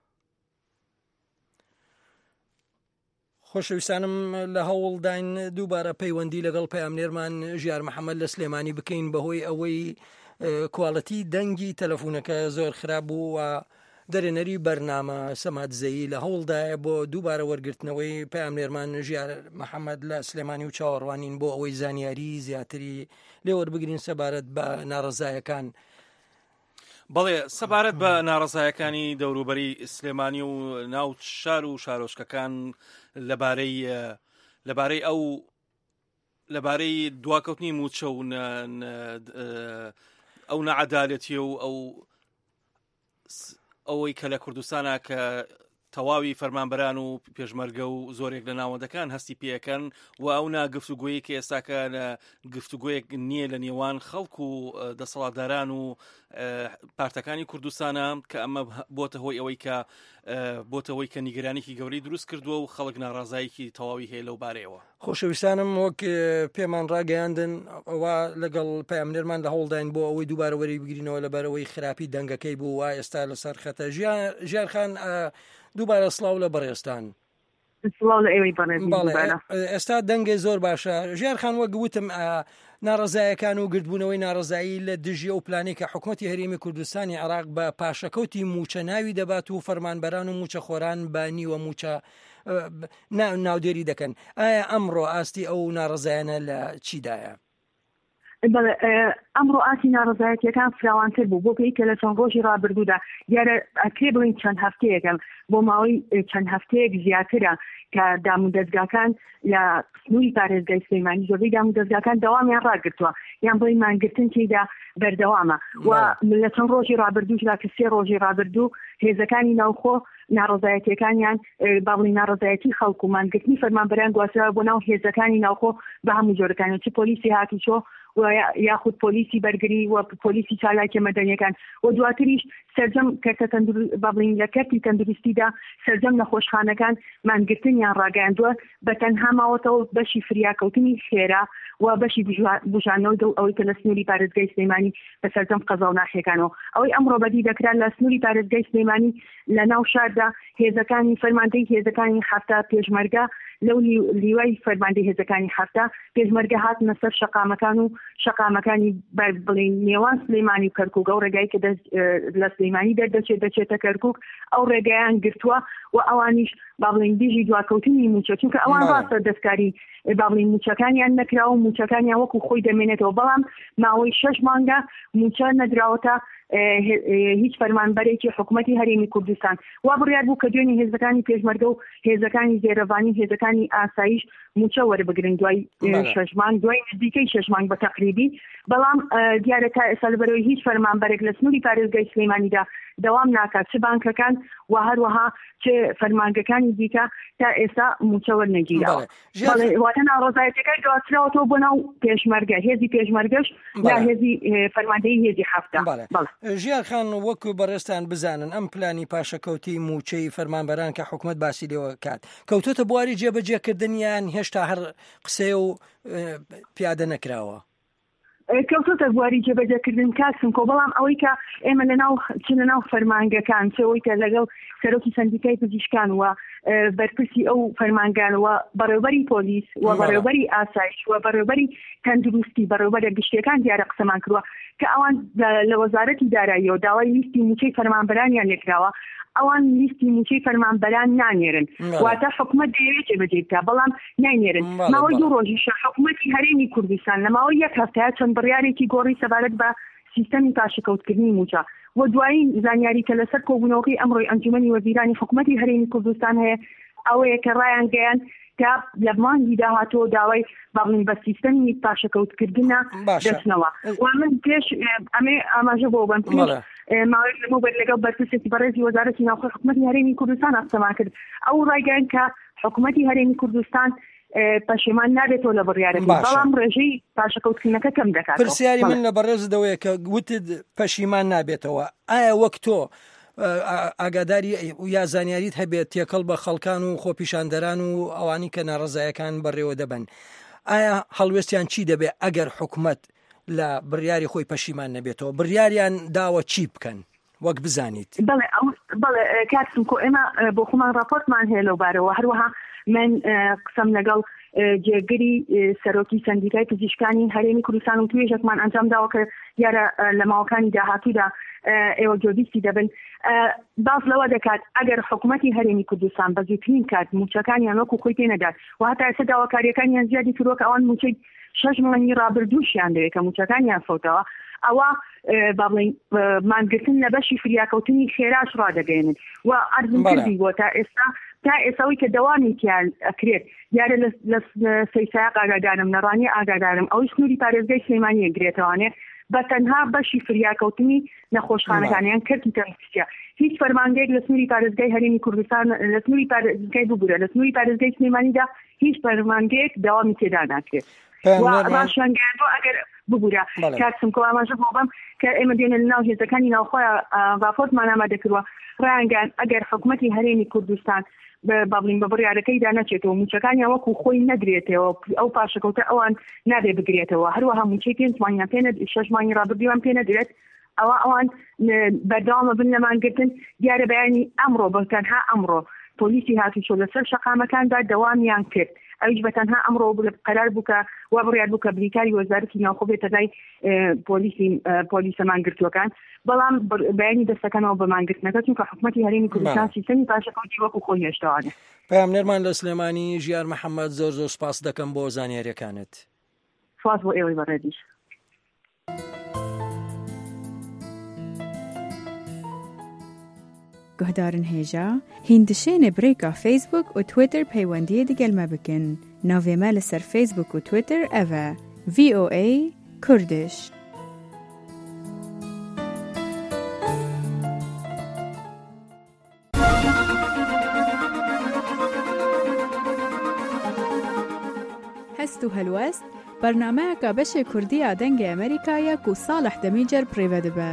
S3: خۆشەویستانم لە هەوڵداین دووبارە پەیوەندی لەگەڵ پەیامنێرمان ژیار محەممەد لە سلێمانی بکەین بەهۆی ئەوەی کوالەتی دەنگی تەلەفۆنەکە زۆر خراپ بوو و دەرێنەری بەرنامە سەماتزەیی لە هەوڵدایە بۆ دووبارە وەرگرتنەوەی پەیامنێرمان ژیار محەممەد لە سلێمانی و چاوەڕوانین بۆ ئەوەی زانیاری زیاتری لێوەربگرین سەبارەت بە ناڕزایەکان.
S2: بەڵێ سەبارەت بە ناڕزایەکانی دەوروبەری سلێمانی و ناو شار و شارۆچکەکان لەبارەی لەبارەی ئەو لەبارەی دواکەوتنی موچە و ئەو نەعەدالەتیە و ئەو ئەوەی کە لە کوردستانە کە تەواوی فەرمانبەران و پێشمەرگە و زۆرێک لە ناوەندەکان هەستی پێەکەن و ئەو ناگفتوگویی کە ئێستاکە گفتوگویەک نییە لە نێوان خەڵک و دەسەڵاتداران و پارتەکانی کوردستانە کە ئەمە بۆتە هۆی ئەوەی کە بۆتە هۆی کە نیگەرانێکی گەورەی دروست کردووە و خەڵک ناڕازاییکی تەواوی هەیە لەو بارەیەوە.
S3: خۆشەویستانم وەک پێمان ڕاگەیاندن ئەوە لەگەڵ پەیامنێرمان لە هەوڵداین بۆ ئەوەی دووبارە وەری بگرینەوە لەبەرەوەی خراپی دەنگەکەی بوو و ئێستا لەسەر خەتە. ژیار خان دووبارە سڵاو لە بەڕێستان. ئێستا دەنگی زۆر باشە. ژیار خان وەک گوتم ناڕزایەکان و گردبوونەوەی ناڕزایی لە دژی ئەو پلانی کە حکوومەتی هەرێمی کوردستانی عێراق بە پاشەکەوتی موچە ناوی دەبات و فەرمانبەران و موچەخۆران بە نیوە موچە ناودێری دەکەن. ئایا ئەمڕۆ ئاستی ئەو ناڕزایانە لە چیدایە؟
S11: ئەمڕۆ ئاسی ناڕزایەتیەکان فراوانتر بوو بۆ پێی کە لە چەند ڕۆژی ڕابردوودا دیارە ئەکرێ بڵین چەند هەفتەیەکەم بۆ ماوەی چەند هەفتەیەک زیاترە کە دامودەستگاکان لە سنووری پارێزگای سلێمانی زۆربەی دامودەستگاکان دەوامیان ڕاگرتووە یان بڵین مانگرتن تێیدا بەردەوامە و لە چەند ڕۆژی ڕابردوودا کە سێ ڕۆژی ڕابردوو هێزەکانی ناوخۆ ناڕزایەتیەکانیان با بڵین ناڕزایەتی خەڵک و مانگرتنی فەرمانبەران گواستراوە بۆ ناو هێزەکانی ناوخۆ بە هەموو جۆرەکانی چ پۆلیسی هاتوچۆ و یاخود پۆلیسی بەرگری و پۆلیسی چالاکی مەدەنیەکان و دواتریش سەرجەم کەرتە با بڵین لە کەرتی تەندروستیدا سەرجەم نەخۆشخانەکان مانگرتنیان ڕاگەاندووە بە تەنها ماوەتەوە بەشی فریاکەوتنی خێرا و بەشی بژانەوە دڵ ئەوەی کە لە سنووری پارێزگای سلێمانی بە سەرجەم قەزا و ناخیەکانەوە ئەوەی ئەمڕۆ بەدی دەکرا لە سنووری پارێزگای سلێمانی لە ناو شاردا هێزەکانی فەرماندەی هێزەکانی هەفتە پێشمەرگە لەو لیوای فەرماندەی هێزەکانی هەفتە پێشمەرگە هاتنە سەر شەقامەکان و شەقامەکانی بڵێن نێوان سلەیمانی و کەرکووک ئەو ڕێگای کە لە سلەیمانی دەردەچێت دەچێتە کەرکووک ئەو ڕێگەیان گرتووە و ئەوانیش با بڵێن دژی دواکەوتنی موچە چونکە ئەوان ڕاستە دەستکاری با بڵێن موچەکانیان نەکراوە و موچەکانیان وەکو خۆی دەمێنێتەوە بەڵام ماوەی شەش مانگە موچە نەدراوەتە هیچ فەرمانبەرێکی حکوومەتی هەرێمی کوردستان وا بڕیار بوو کە دوێنی هێزەکانی پێشمەرگە و هێزەکانی زێرەڤانی هێزەکانی ئاسایش موچە وەربگرن دوای شەش مانگ دوای نزیکەی شەش مانگ بە تەقریبی بەڵام دیارە تا ئێستا لەبەرەوەی هیچ فەرمانبەرێک لە سنووری پارێزگای سلەیمانیدا دەوام ناکات چ بانکەکان و هەروەها چ فەرمانگەکانی دیکە تا ئێستا موچە وەرنەگیراوە واتە ناڕۆزایەتەکەی دواتراوەتەوە بۆ ناو پێشمەرگە هێزی پێشمەرگەش یا هێزی فەرماندەی هێزی هەفتە.
S3: ژیان خان وەکو بەڕێستان بزانن ئەم پلانی پاشەکەوتی موچەی فەرمانبەران کە حکوومەت باسی لێوە کات کەوتۆتە بواری جێبەجێکردنیان هێشتا هەر قسێ و پیادە نەکراوە؟
S11: کەوتۆتە بواری جێبەجێکردن کاسم کۆ بەڵام ئەوەی کە ئێمە لەناو چ لەناو فەرمانگەکان چەوەی کە لەگەڵ سەرۆکی سەندیکای پزیشکان وە بەرپرسی ئەو فەرمانگانەوە بەڕێوەبەری پۆلیس و بەڕێوەبەری ئاسایش و بەڕێوەبەری تەندروستی بەڕێوەبەرە گشتیەکان دیارە قسەمان کردووە کە ئەوان لە وەزارەتی داراییەوە داوای لیستی موچەی فەرمانبەرانیان لێکراوە ئەوان لیستی موچەی فەرمانبەران نانێرن واتە حکوومەت دەیەوێت جێبەجێ بکات بەڵام نانێرن ماوەی دوو ڕۆژیشە حکوومەتی هەرێمی کوردستان لە ماوەی یەک هەفتەیە چەند بڕیارێکی گۆڕی سەبارەت بە سیستەمی پاشەکەوتکردنی موچە و دوایین زانیاری کە لەسەر کۆبوونەوەی ئەمڕۆی ئەنجومەنی وەزیرانی حکوومەتی هەرێمی کوردستان هەیە ئەوەیە کە ڕایان گەیان کە لە مانگی داهاتۆ داوای باڵین بە سیستەمی پاشەکەوتکردنە دەستنەوە و من پێش ئەمێ ئاماژە بۆ بم پێش ماوەیەک لەمەوبەر لەگەڵ بەرپرسێکی بەڕێزی وەزارەتی ناوخۆی حکوومەتی هەرێمی کوردستان ئەقسەمان کرد ئەو ڕایگەیان کە حکوومەتی هەرێمی کوردستان پەشیمان نابێتەوە لە بڕیارەکەی بەڵام ڕێژەی پاشەکەوتکردنەکە کەم دەکات.
S3: پرسیاری من لە بەڕێزدەوەیە کە گوتت پەشیمان نابێتەوە ئایا وەک تۆ ئاگاداری یا زانیاریت هەبێت تێکەڵ بە خەڵکان و خۆپیشاندەران و ئەوانی کە ناڕزایەکان بەڕێوە دەبن ئایا هەڵوێستیان چی دەبێت ئەگەر حکوومەت لە بڕیاری خۆی پەشیمان نەبێتەوە بڕیاریان داوە چی بکەن وەک بزانیت؟
S11: بەڵێ بەڵێ کاتم کۆ ئێمە بۆ خۆمان راپۆرتمان هەیە لەو بارەوە هەروەها من قسەم لەگەڵ جێگەری سەرۆکی سەندیکای پزیشکانی هەرێمی کوردستان و توێژێکمان ئەنجام داوە کە دیارە لە ماوەکانی داهاتوودا ئێوە جۆبیستی دەبن باز لەوە دەکات ئەگەر حکوومەتی هەرێمی کوردستان بە زووترین کات موچەکانیان وەکو خۆی پێنەدات و هەتا ئێستا داواکاریەکانیان زیادی کردووە کە ئەوان موچەی شەش مانگی ڕابردووشیان دەوێت کە موچەکانیان فەوتەوە ئەوە با بڵێن مانگرتن لە بەشی فریاکەوتنی خێراش ڕادەگەێنن و ئەرزم کردی بۆ تا ئێستا تا ئێستاوی کە دەوامیان ئەکرێت دیارە لە سەیسایق ئاگادارم نەڕانی ئاگادارم ئەوەی سنووری پارێزگای سلەیمانی ئەگرێتەوانێ بە تەنها بەشی فریاکەوتنی نەخۆشخانەکانیان کردی تەنسیە هیچ فەرمانگەیەک لە سنووری پارێزگای هەرێمی کوردستان لە سنووری پارێزگای ببوورە لە سنووری پارێزگای سلەیمانیدا هیچ فەرمانگەیەک داوامی تێدا ناکرێت ڕاشیانگەیان بۆ ئەگەر ببوورە کاتسم کە ئاماژە بۆ بم کە ئێمە دێنە لەناو هێزەکانی ناوخۆیان راپۆرتمان ئامادەکردووە ڕایانگەیان ئەگەر حکوومەتی هەرێمی کوردستان با بڵین بە بڕیارەکەیدا نەچێتەوە موچەکانیان وەکو خۆی نەگرێتەوە ئەو پاشەکەوتە ئەوان نابێ بگرێتەوە هەروەها موچەی پێنجمانیان پێ شەش مانگی ڕابردوویان پێ نەدرێت ئەوە ئەوان بەردەوامە بن لە مانگرتن دیارە بەیانی ئەمڕۆ بە تەنها ئەمڕۆ پۆلیسی هاتوچۆ لەسەر شەقامەکاندا دەوامیان کرد ئەویش بە تەنها ئەمڕۆ قەرار بوو کە وا بڕیار بوو کە بریکاری وەزارەتی ناوخۆ بێتە لای پۆلیسی پۆلیسە مانگرتووەکان بەڵام بەیانی دەستەکانەوە بە مانگرتنەکە چونکە حکوومەتی هەرێمی کوردستان سیستەمی پاشەکەوتی وەکو خۆی هێشتەوانێ.
S3: پەیامنەرمان لە سلێمانی ژیار محەممەد زۆر زۆر سپاس دەکەم بۆ زانیاریەکانت.
S11: سپاس بۆ ئێوەی بەڕێدیش.
S6: گهدارن هێژا هیندشێنێ برێکا فیسبوک و تویتر پەیوەندیە دیگەلمە بکەن ناوێمە لەسەر فیسبوک و تویتر ئەڤە ڤی ئۆ ئەی کوردش. هەست و هەلوەست بەرنامەیەکە بەشێ کوردیە دەنگی ئەمریکایە و ساڵح دەمیجەر پڕێوە دەبە.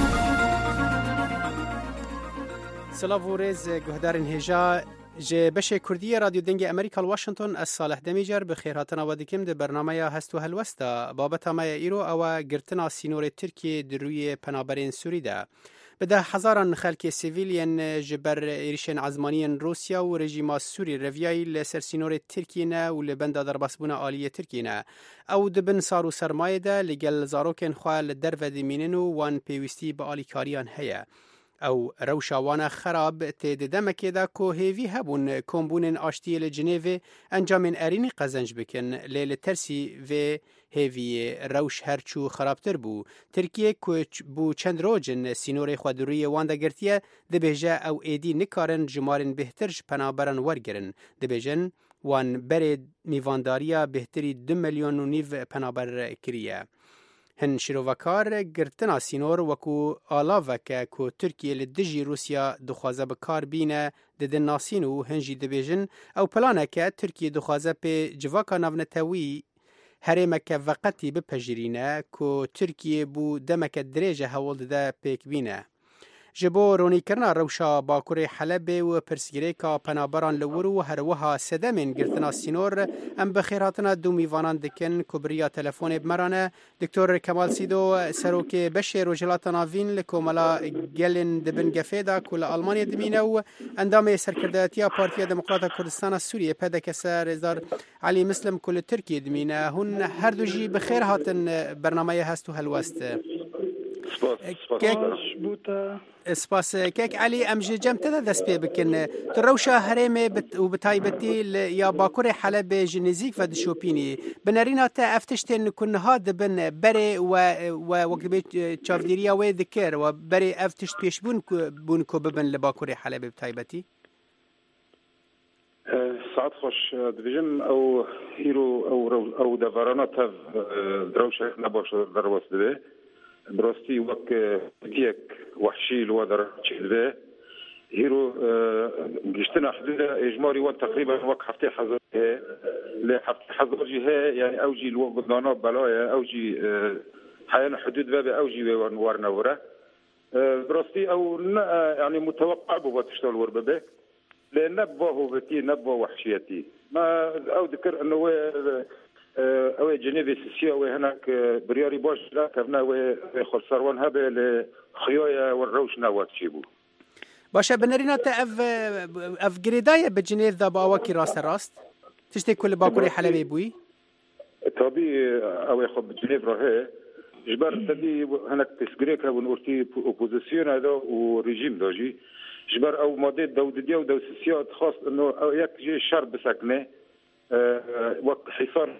S10: سلااو و ڕێز گوهدارن هێژا ji beşê Kurdiyê Radyo Dengê Amerîka li Washington ez Salih Demîcer bi xêrhatina dikim di bernameya Hest û Helwest de babeta me ya îro ew girtina sînorê Tirkiyê di rûyê penaberên Sûrî de. بده هزاران خلک سیویلین جبر ایریشن عزمانیان روسیا و رژیم سوری رویای لسر سینور ترکیه نه و لبند درباسبون عالی ترکیه نه او دبن سارو سرمایه ده لگل زاروکن خواه در و دمینن و وان پیوستی به عالی کاریان هیا او روشاوان خراب تید دمکی دا که هیوی هبون کمبون آشتی لجنیو انجام ارینی قزنج بکن لیل ترسی و هیوی روش هرچو خرابتر بو ترکیه که بو چند روجن سینور خودروی وانده گرتیه دبیجه او ایدی نکارن جمارن بهترش پنابرن ورگرن دبیجن وان برد میوانداریا بهتری دو میلیون و نیو پنابر کریه. هن شروعکار گرتنا سینور وکو آلاوکه که ترکیه لدجی روسیا دخوازه بکار بینه ددن ناسینو هنجی دبیجن او پلانه که ترکیه دخوازه پی جواکا نونتوی هرمکه وقتی بپجرینه که ترکیه بو دمک دریجه هولد ده پیک بینه. جبو رونی کرنا روشا باکوری حلب و پرسگیری که پنابران لورو و هروها سدمین گرتنا سینور ام بخیراتنا دو میوانان دکن کبریا تلفون بمرانه دکتور کمال سیدو سروک بشه روجلات ناوین لکوملا گلن دبن گفیدا کل آلمانیا دمینه و اندام سرکرداتیا پارتیا دموکرات کردستان سوریه پدک سر ازدار علی مسلم کل ترکیه دمینه هن هر دو جی بخیر هاتن برنامه هستو هلوست اسپاس کیک علی امجی جمت دست پی بکن تروشا هرم و بتایبتی یا باکور حلب جنزیک و دشوپینی بنرینا تا افتشتن کنها دبن بری و و وقت به چاودیریا و ذکر و بری افتشت پیش بون بون کو ببن لباکور حلب بتایبتی
S12: ساعت خوش دیویژن او هیرو او او دورانات دروشه نباش در وسط براستی وقت تیک وحشی لو در چهده هیرو گشتنا حدود اجمالی و تقریبا وقت هفته حضر لهفته حضر جه يعني اوجي لو بدنا بلايا اوجي حيان حدود باب اوجي ورنا ورا براستی او يعني متوقع بو تشتغل وربه لان نبوه بتي نبوه وحشيتي ما او ذكر انه اوه جنیوی سیسی اوه هناك بریاری باش لا کفنا اوه خلصروان هبه لخیای و روش نوات چی بو
S10: باشه بنرینا تا اف اف گریدای به جنیو دا با واکی راست راست تشتی کل باکوری حلبی بوی
S12: طبی اوه خب جنیو راه جبر تدی هناك تسگریک هون ارتی اپوزیسیون هذا و رژیم داجی جبر او ماده دوددیه و دو سیاسات خاص انه یک جه شر بسکنه وقت حصار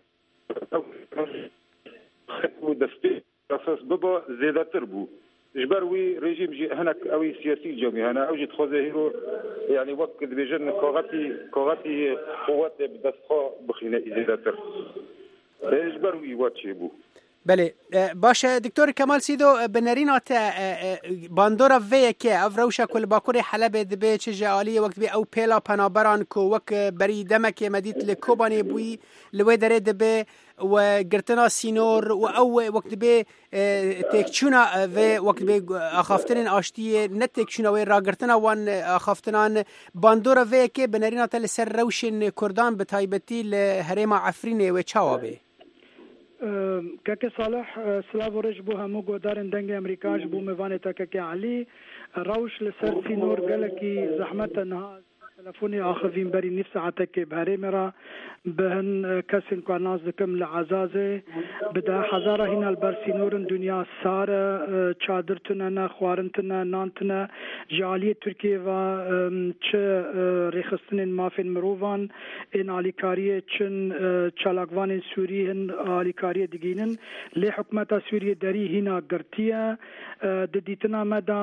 S12: خطو دستي اساس بابا زيادة تربو جبروي ريجيم جي هناك اوي سياسي جامي هنا اوجي تخوزهيرو يعني وقت بيجن كوغاتي كوغاتي قوات بدستخا بخينا زيادة تر جبروي واتشي بو
S10: بله باشه دکتور کمال سیدو بنرینا تا باندورا وی که افروشا کل باکوری حلب دبی چه جالی وقت بی او پیلا پنابران کو وک بری دمک مدیت لکوبانی بوی لوی دره دبی و گرتنا سینور و او وقت بی تکچونا و وقت بی اخافتن آشتی نت تکچونا و را گرتنا وان اخافتنان باندورا وی که بنرینا تا لسر روشن کردان بتایبتی لهرما عفرین و چاوابه
S13: كاكي صالح سلاف ورج بو همو قدارن دنگ امريكاش بو ميواني تا كاكي علي روش لسر سينور قالكي زحمة نها تلفوني آخذين بري نفس عتك بهاري مرا بهن كسن كو ناز دكم لعزازه بدا حزارة هنا البرسينورن دنيا سارة چادرتنا نا خوارنتنا نانتنا جالية تركيا و چه ريخستن مافين مروفان ان آليكارية چن چالاقوان سوري هن آليكارية دقينن لي حكمتا سوريا داري هنا قرتيا دديتنا مدى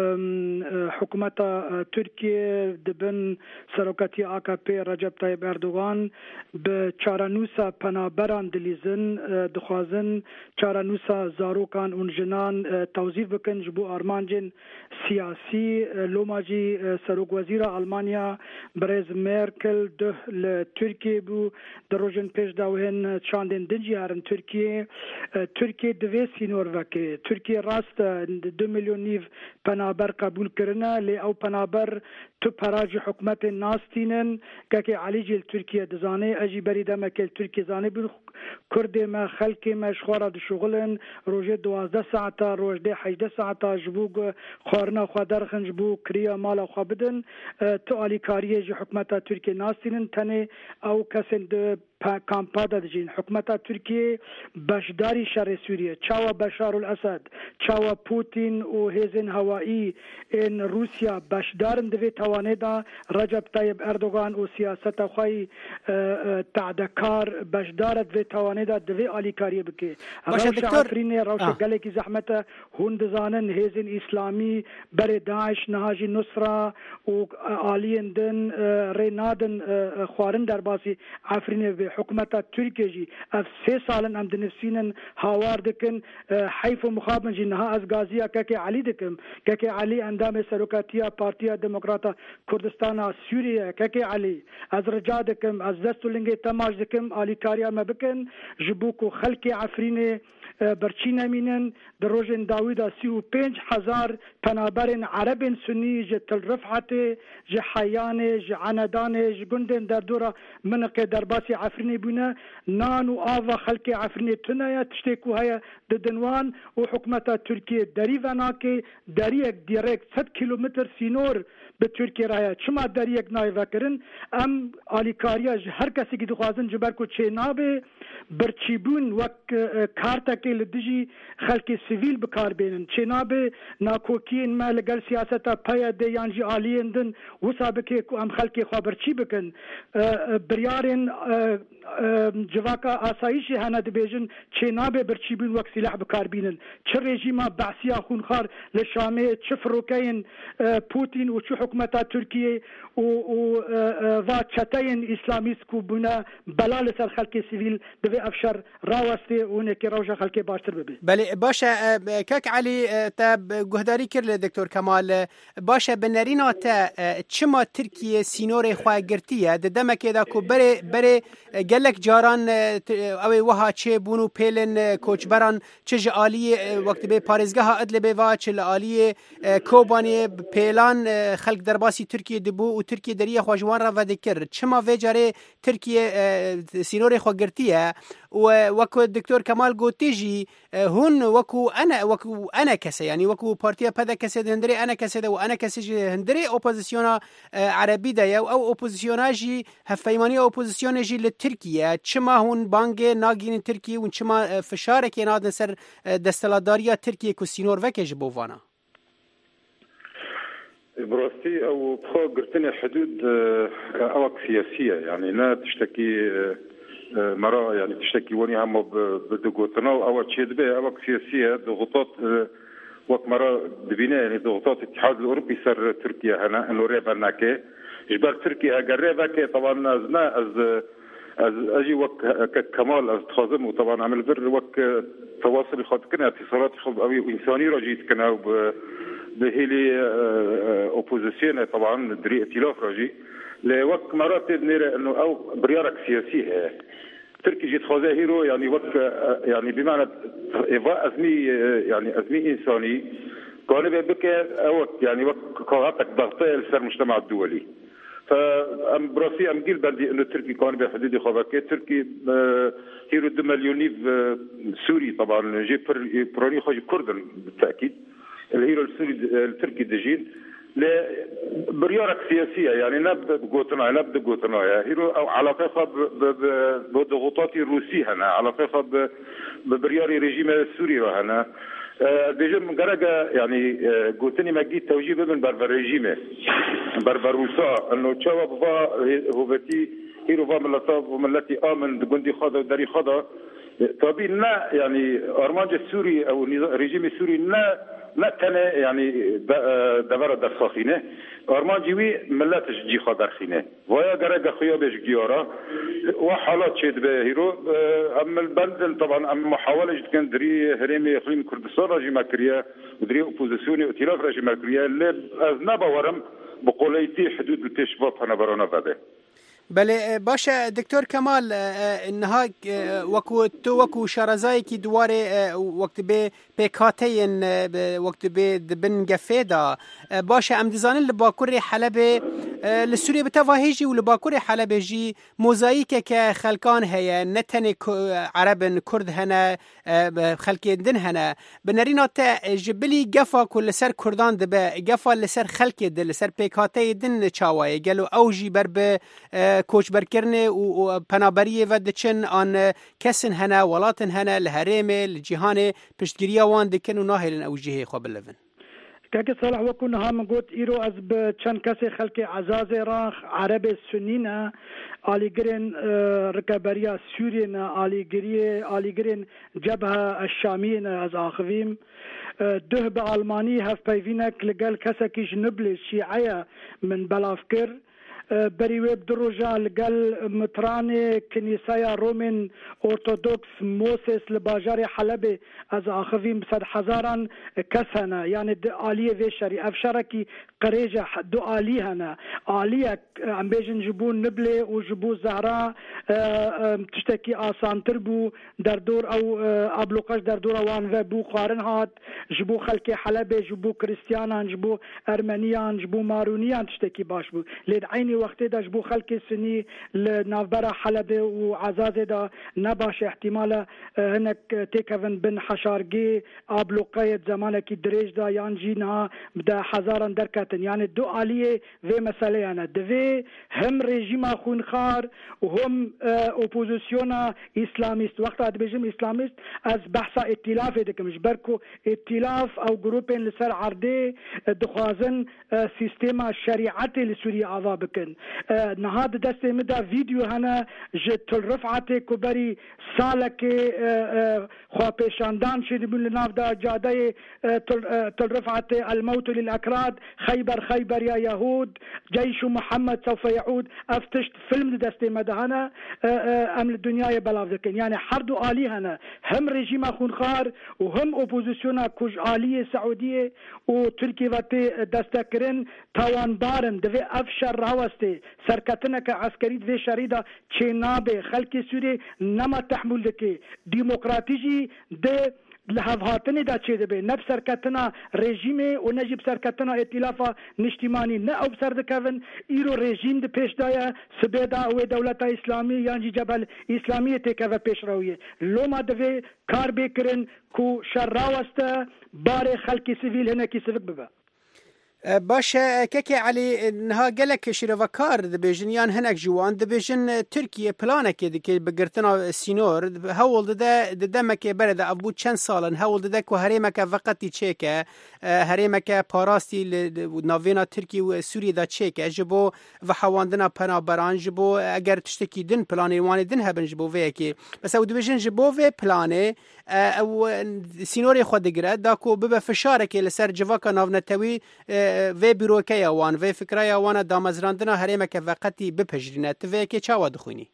S13: حكمتا تركيا دبن سروكاتي آكا بي رجب طيب اردوغان به چارانوسا پنابران دلیزن دخوازن چارانوسا زاروکان اون جنان توظیف بکن جبو آرمانجن سیاسی لوماجی سروک وزیر آلمانیا برز مرکل ده لترکیه بو در روژن پیش داوهن چاندن دنجی هرن ترکیه ترکیه دوی سینور وکه ترکیه راست دو میلیون نیو پنابر قبول کرنه لی او پنابر تو پراج حکومت حکومت ناستینن که علی جل ترکیه دزانه اجی بريده مکل ترکیه زانه بر کرد ما خلق ما شخوره د شغلن روزه دوازده ساعت روزه هجده ساعت جبوگ خورنا خودر خنجبو کریا مال خو بدن تو علی کاریه ج حکومت ترکیه ناستینن تنه او کسن د کامپادا دجین حکومت ترکیه بشداری شر سوریه چاوا بشار الاسد چاوا پوتین و هیزن هوایی ان روسیا بشدارن دوی توانه دا رجب طیب اردوغان و سیاست خوی تعدکار بشدار دوی توانه دا دوی آلی کاری بکه روش عفرین روش گله کی زحمت هند زانن هیزن اسلامی بر داعش نهاجی نصره و آلی اندن رینادن خوارن در باسی عفرین حکومت ترکیه جی اف سه سالن ام دنفسینن هاوار دکن حیف و مخابن جی نها از گازیا که علی دکم که علی اندام سروکاتیا پارتیا دموکراتا کردستان سوریه که علی از رجا دکم از دستو لنگی تماش دکم آلی کاریا مبکن جبوکو خلق عفرین برچی نمینن در روزن داویدا سی و پنج هزار پنابرن عرب سنی ج تل رفعت ج حیان ج عندان ج گندن در دورا منق در باسی عفرین بونه نان و آوا خلق عفرین تنایا تشتکو های ددنوان و حکومت ترکیه دری وناکه دری یک دیرکت صد کیلومتر سینور به ترکیه رایا چما دری یک نای وکرن ام آلیکاریا هر کسی که دخوازن جبر کو چه نابه برچیبون وک کارتا که لدجی خلق سیویل بکار بینن چه نابه ناکوکین ما لگل سیاستا پایا ده یانجی آلیندن و سابقه کو ام خلق خواه برچی بکن بریارن جواکا آسایشی هنه دبیجن چه نابه برچیبون وک سلاح بکار بینن چه رژیما بعثیا خونخار لشامه چه فروکین پوتین و چه حکومت ترکیه و و چتاین اسلامیست کو بنا بلال سر خلق سیویل دوی افشار راوسته اونه که روش خلق باشتر ببی.
S10: بله باشه کاک علی تا گهداری کرد دکتر کمال باشه بنرینا تا چما ترکیه سینور خواه گرتیه ده دمکه دا کو بره بره گلک جاران اوی وها چه بونو پیلن کوچبران چه جالی وقت به پارزگاه ادل به وا چه لالی کوبانی پیلان خلق درباسی ترکیه دبو و ترکیه دریه خواجوان را ودکر چما وجاره ترکیه سینور خواه گرتیه و وكو دكتور كمال قوتيجي هن وكو انا وكو انا كسي يعني وكو بارتيا بدا كسي هندري انا كسي وانا كسي هندري اوبوزيسيونا عربي دا او اوبوزيسيوناجي هفيماني اوبوزيسيوناجي لتركيا چما هون بانگ ناگين تركيا و چما فشارك ناد سر دستلاداريا تركيا كو سينور وكج بوفانا
S12: براستي او بخو قرتني حدود اوك سياسيه يعني لا تشتكي مرة يعني تشتكي وني هم بدقوتنا أو شيء ده أو سياسية ضغوطات وقت مرة دبينا يعني ضغوطات الاتحاد الأوروبي سر تركيا هنا إنه ريبا ناكي جبال تركيا قريبا كي طبعا أزنا أز أز أجي وقت كمال أز تخازم وطبعا عمل بر وقت تواصل خد كنا اتصالات خد أوي إنساني رجيت كنا ب بهلي أوبوزيسيون طبعا دري ائتلاف رجي لوقت مرات نرى إنه أو بريارك سياسية تركي جيت خوزه هيرو يعني وقت يعني بمعنى إضاء أزمي يعني أزمي إنساني كان بك أو يعني وقت قاعدتك ضغطية لسر المجتمع الدولي فأم براسي أم قيل بندي إنه تركي كان بحدود خوابك تركي هيرو دو مليوني سوري طبعا جي براني خوش كردن بالتأكيد الهيرو السوري التركي دجين لبريارك سياسية يعني نبدأ قوتنا نبدأ قوتنا هيرو أو علاقة بضغوطات الروسية هنا علاقة ببرياري رجيم السوري هنا بيجم جرجا يعني قوتني ما جيت توجيه من بربر رجيمه بربر روسا إنه شوا بفا هوبتي هيرو فا ملطاف وملتي آمن دقندي خدا وداري خدا طبيعي نا يعني أرمانج السوري أو الرجيم السوري نا لا تنا يعني دبر در ساخینه آرمان جوی ملت جی خادر خینه ویا گره خیا بهش گیارا و حالات شد به هیرو ام البلدن طبعا ام محاوله جد كان دري هرمي اقليم كردستان راجي ماكريا ودري اوبوزيسيوني ائتلاف راجي ماكريا اللي از نباورم بقوليتي حدود التشباب انا برانا فده
S10: بله باشه دکتر کمال انها وکو تو وکو شارزایی کی دواره وقت به پیکاتین وقت به دبن گفیدا باشه ام دزانن لباکوری حلب لسوریه بتواهیجی و لباکوری حلب جی موزاییک که خلکان هیا نتنی عربن کرد هنه خلکی دن هنه بنرینات جبلی گفا کل سر کردان دبه گفا لسر خلکی دل لسر پیکاته دن چاوای گلو اوجی بر به کوچ برکرنه و پنابریه و دچن آن کسن هنه ولاتن هنه لهرم لجهان پشتگیری وان دکن و ناهلن اوجیه خواب لفن
S13: كاكي صالح وكنا هم قلت إيرو أزب كان كاسي خلقي عزاز راخ عرب السنين آلي جرين ركبريا سورينا آلي جريه آلي جرين جبهة الشاميين از آخذيم ده بألماني هف بيفينك لقال كاسكي جنبل الشيعية من بلافكر بريويب دروجا لقال متراني كنيسايا رومن أرثوذكس موسس لباجاري حلبي از آخذين بصد حزارا كسهنا يعني دو آلية ذي شري أفشاركي قريجة دو آلية هنا آلية عم بيجن جبون نبلي وجبو زهراء تشتكي آسان تربو دردور أو أبلوقاش دردور وان ذبو قارن هات جبو خلقي حلبي جبو كريستيانان جبو أرمنيان جبو مارونيان تشتكي باشبو ليد عيني وقت دا جبو خلقي السني لنافبرا حلبي وعزازي دا نباش احتمال هناك تيكفن بن حشارجي أبلوقاية زمانك دريج دا يانجينها بدا حزارا دركتن يعني دو آلية ذي مسألة أنا دفي هم ريجيما خونخار وهم اوبوزيسيونا إسلاميست وقت عاد بيجم إسلاميست از بحث ائتلاف دك مش بركو ائتلاف أو جروبين لسر عرضي دخوازن سيستما شريعتي لسوريا عذابكن نهاد دست مدا فيديو هنا جت رفعتي كبري سالك خوابشاندان شدي من نافدا جاده ترفعت الموت للأكراد خيبر خيبر يا يهود جيش محمد سوف يعود افتشت فيلم دستي مدهنا ام الدنيا بلافذكن يعني حردو آلي هنا هم رجيم خونخار وهم اوبوزيسيونا كوج آلية سعودية وتركي واتي دستكرن تاوان بارن دوي افشار راوستي سركتنا كعسكري دوي شريدة چينابه خلق سوري نما تحمل دكي ديمقراطيجي ده لهفهاتني دا چه دبه نب سرکتنا رژیمه و نجیب سرکتنا ائتلافا نشتیمانی نه او بسر دکوین ایرو رژیم ده پیش دایا سبیدا او دولت اسلامی یعنی جبل اسلامی تکوه پیش رویه لوما دوه کار بکرن کو شر راوسته بار خلقی سیویل هنکی سفک ببه
S10: باشه كيكي علي انها قالك شرفكار دبيجن هناك جوان دبيجن تركيا بلانك كي بقرتنا سينور هول ده دمك برد ابو چند سالن هول ده كو هريمك فقط تشيكا هريمك باراستي نافينا تركي و سوريا دا تشيكا جبو وحواندنا بنا بران جبو اگر تشتكي دن بلاني وان دن هبن جبو فيكي بس او دبيجن جبو في بلاني او سينوري خود دقرد داكو ببا فشارك لسر جواكا نافنتوي و بیروکه وان و فکرای وان دامزراندنا هریم که وقتی بپجرینه توی که چاوا دخونی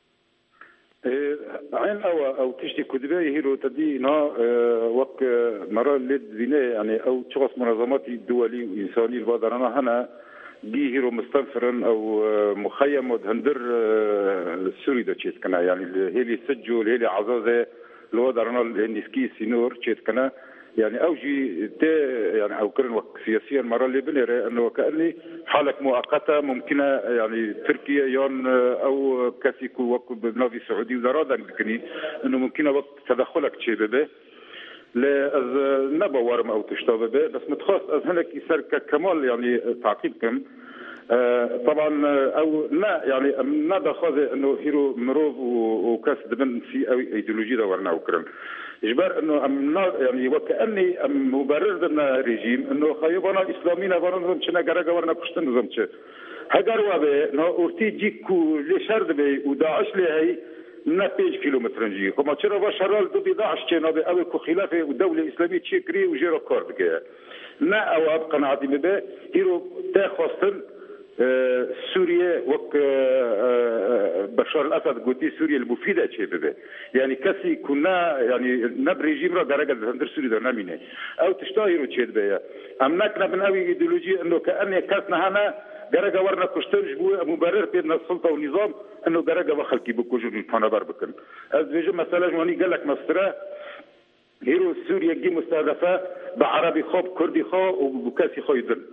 S12: عين او او تشتي كدبه هيرو تدينا وق مرة لد بناء يعني او شخص منظمات الدولي وانساني البادرنا هنا جي هيرو مستنفرا او مخيم ودهندر السوري دا تشيت كنا يعني هيلي سجو هيلي عزازه الوادرنا النسكي سينور تشيت كنا يعني اوجي تي يعني او كرن وقت سياسيا المره اللي بنرى انه كاني حالك مؤقته ممكنه يعني تركيا يون او كاسيكو وقت بنافي سعودي وزرادا كني انه ممكنه وقت تدخلك شيء به لا نبا ورم او تشتغل به بس متخصص از هناك يصير كمال يعني تعقيبكم آه طبعا او لا يعني نبا خاذ انه هيرو مروف وكاس دبن في او ايديولوجيا ورنا وكرم إجبار إنه أم يعني وكأني أم مبرر لنا رجيم إنه خيبنا إسلامينا ورنا شنا جرجا ورنا كشتن نظامش هجر وابه إنه أرتي جيكو لشرد بي وداعش لهي نبيج كيلومتر نجي كما ترى بشرال دو بداعش كنا بأول كخلافة والدولة الإسلامية تشكري وجيرو كارد جاء نا أو أبقى نعدي مبه هيرو تأخذن سوريا وك بشار الأسد قلتي سوريا المفيدة شيء ببه يعني كسي كنا يعني نب ريجيم را درجة هندر سوريا ده نمينه أو تشتاهيرو شيء بيا أم نكنا بنأوي إيديولوجيا إنه كأني كاسنا هنا درجة ورنا كشترج بو مبرر بين السلطة والنظام إنه درجة وخلكي بكوجو الفنا بربكن از بيجي مثلا جواني قالك مصر هيرو سوريا جي مستهدفة بعربي خوب كردي خو وبكاسي خو يدن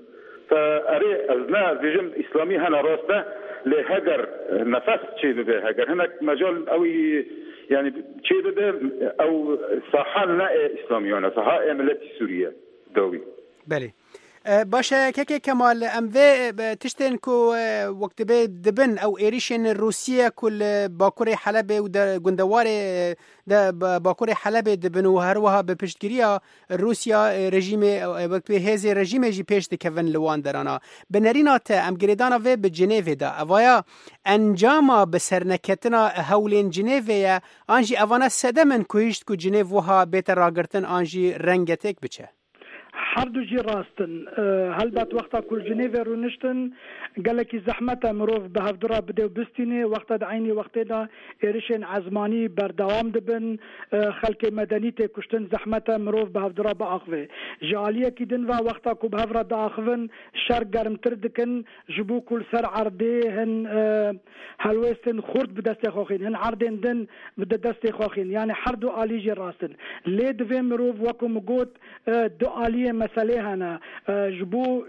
S12: فأري أزنا فيجم إسلامي هنا راسته لهجر نفس شيء ده هجر هناك مجال أوي يعني شيء ده أو صحة إسلامية صحة ملتي سوريا دوي.
S10: بله. باشه که کمال ام و تشتن کو وقت به دبن او ایریشن روسیه کل باکور حلب و در گندوار در باکور حلب دبن و هر وها به پشتگیری روسیا رژیم وقت به هز رژیم جی پشت کون لوان درانا بنرینات ام گریدانا و به جنیو دا اوایا انجام به سرنکتنا هولین جنیو آنجی اوانا سدمن کویشت کو جنیو وها بهتر راگرتن آنجی رنگتک بچه
S13: هر دو جی راستن هل بات وقتا كل جنيف رو نشتن قالك زحمته مروف بهفدرا بدو بستيني وقتا دعيني وقتا دا إيرشن عزماني بردوام دبن خلق مدنيته كشتن زحمته مروف بهفدرا بآخوه جالية كي دنوا وقتا كو بهفرا دا آخوون شرق گرم تردكن جبو كل سر عرده هن هلوستن خورد بدست خوخين هن عردين دن بدست خوخين يعني حردو آلي جي راستن ليه دوه مروف وكو مقود دو آلي مسألة هنا جبو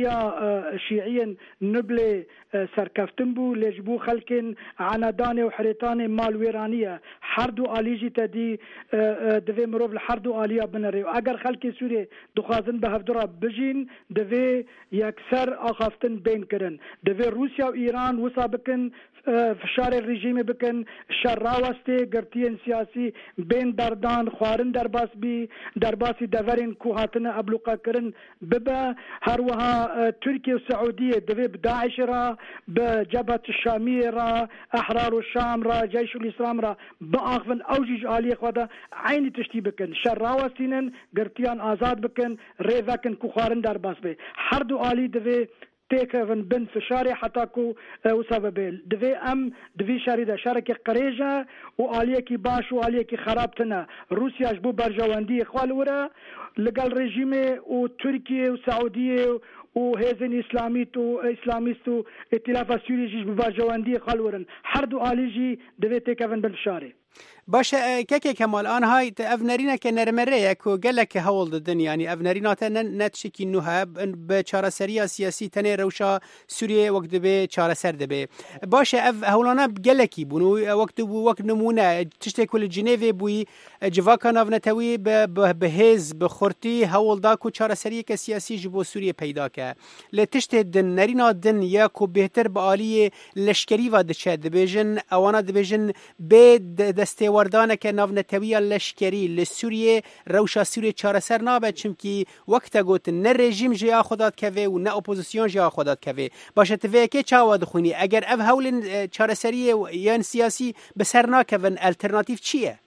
S13: شيعية شيعيا نبلة سركفتن بو لجبو خلقن عنادانه وحريتانه مال ويرانية حردو آليجي تدي دوه مروف لحردو آليا بنري اگر خلق سوري دخوازن بهفدرا بجين دوه يكسر آخافتن بين کرن دوه روسيا و ايران وصا بكن فشار الرژیم بکن شر راوسته گرتین سیاسی بین دردان خوارن درباس بی درباسی دورین کوهاتن ابلوقا کرن ببا هر وها ترکیه و سعودیه دوی بداعش را بجبهة الشامية را احرار الشام را جيش الاسلام را باخفن اوجيج آلية خوادا عيني تشتي بكن شر راوستينن گرتيان آزاد بكن ريفاكن كوخارن درباس بي حردو آلي دوی تيكفن بن فشاري حتى كو وسبب دوي ام دوي شاريدا شاركي قريجه واليكي باش واليكي خرابتنا روسيا جبو برجواندي خوالورا لقال ريجيمي وتركيا وسعوديه وهزن اسلاميت واسلاميست ائتلاف سوري جبو برجواندي خوالورن حردو اليجي دوي تيكفن بن فشاري
S10: باشه که کمال آنهای افنرینه که نرمره کو گلک هول ددن یعنی افنرینا تن نتشکی نوها به چاره سری سیاسی تنه روشا سوریه وقت به چاره سر دبه باشه اف هولانا گلکی بونو وقت بو وقت نمونه تشته کل جنیو بوی جواکان افنتوی به بهز بخورتی هول دا کو چاره سری که سیاسی جبو سوریه پیدا که لتشته دن نرینا دن یا کو بهتر به عالی لشکری و دچه دبیجن اوانا دبیجن به دسته وردانه که ناونتویه لشکری لسوریه روشا سوریه چاره سر نابد چمکی وقتا گوت نه رژیم جیا خودات کوه و نه اپوزیسیون جیا خودات کوه باشه توی که چاوا دخونی اگر اف هول چاره سریه یا سیاسی بسر ناکون الترناتیف چیه؟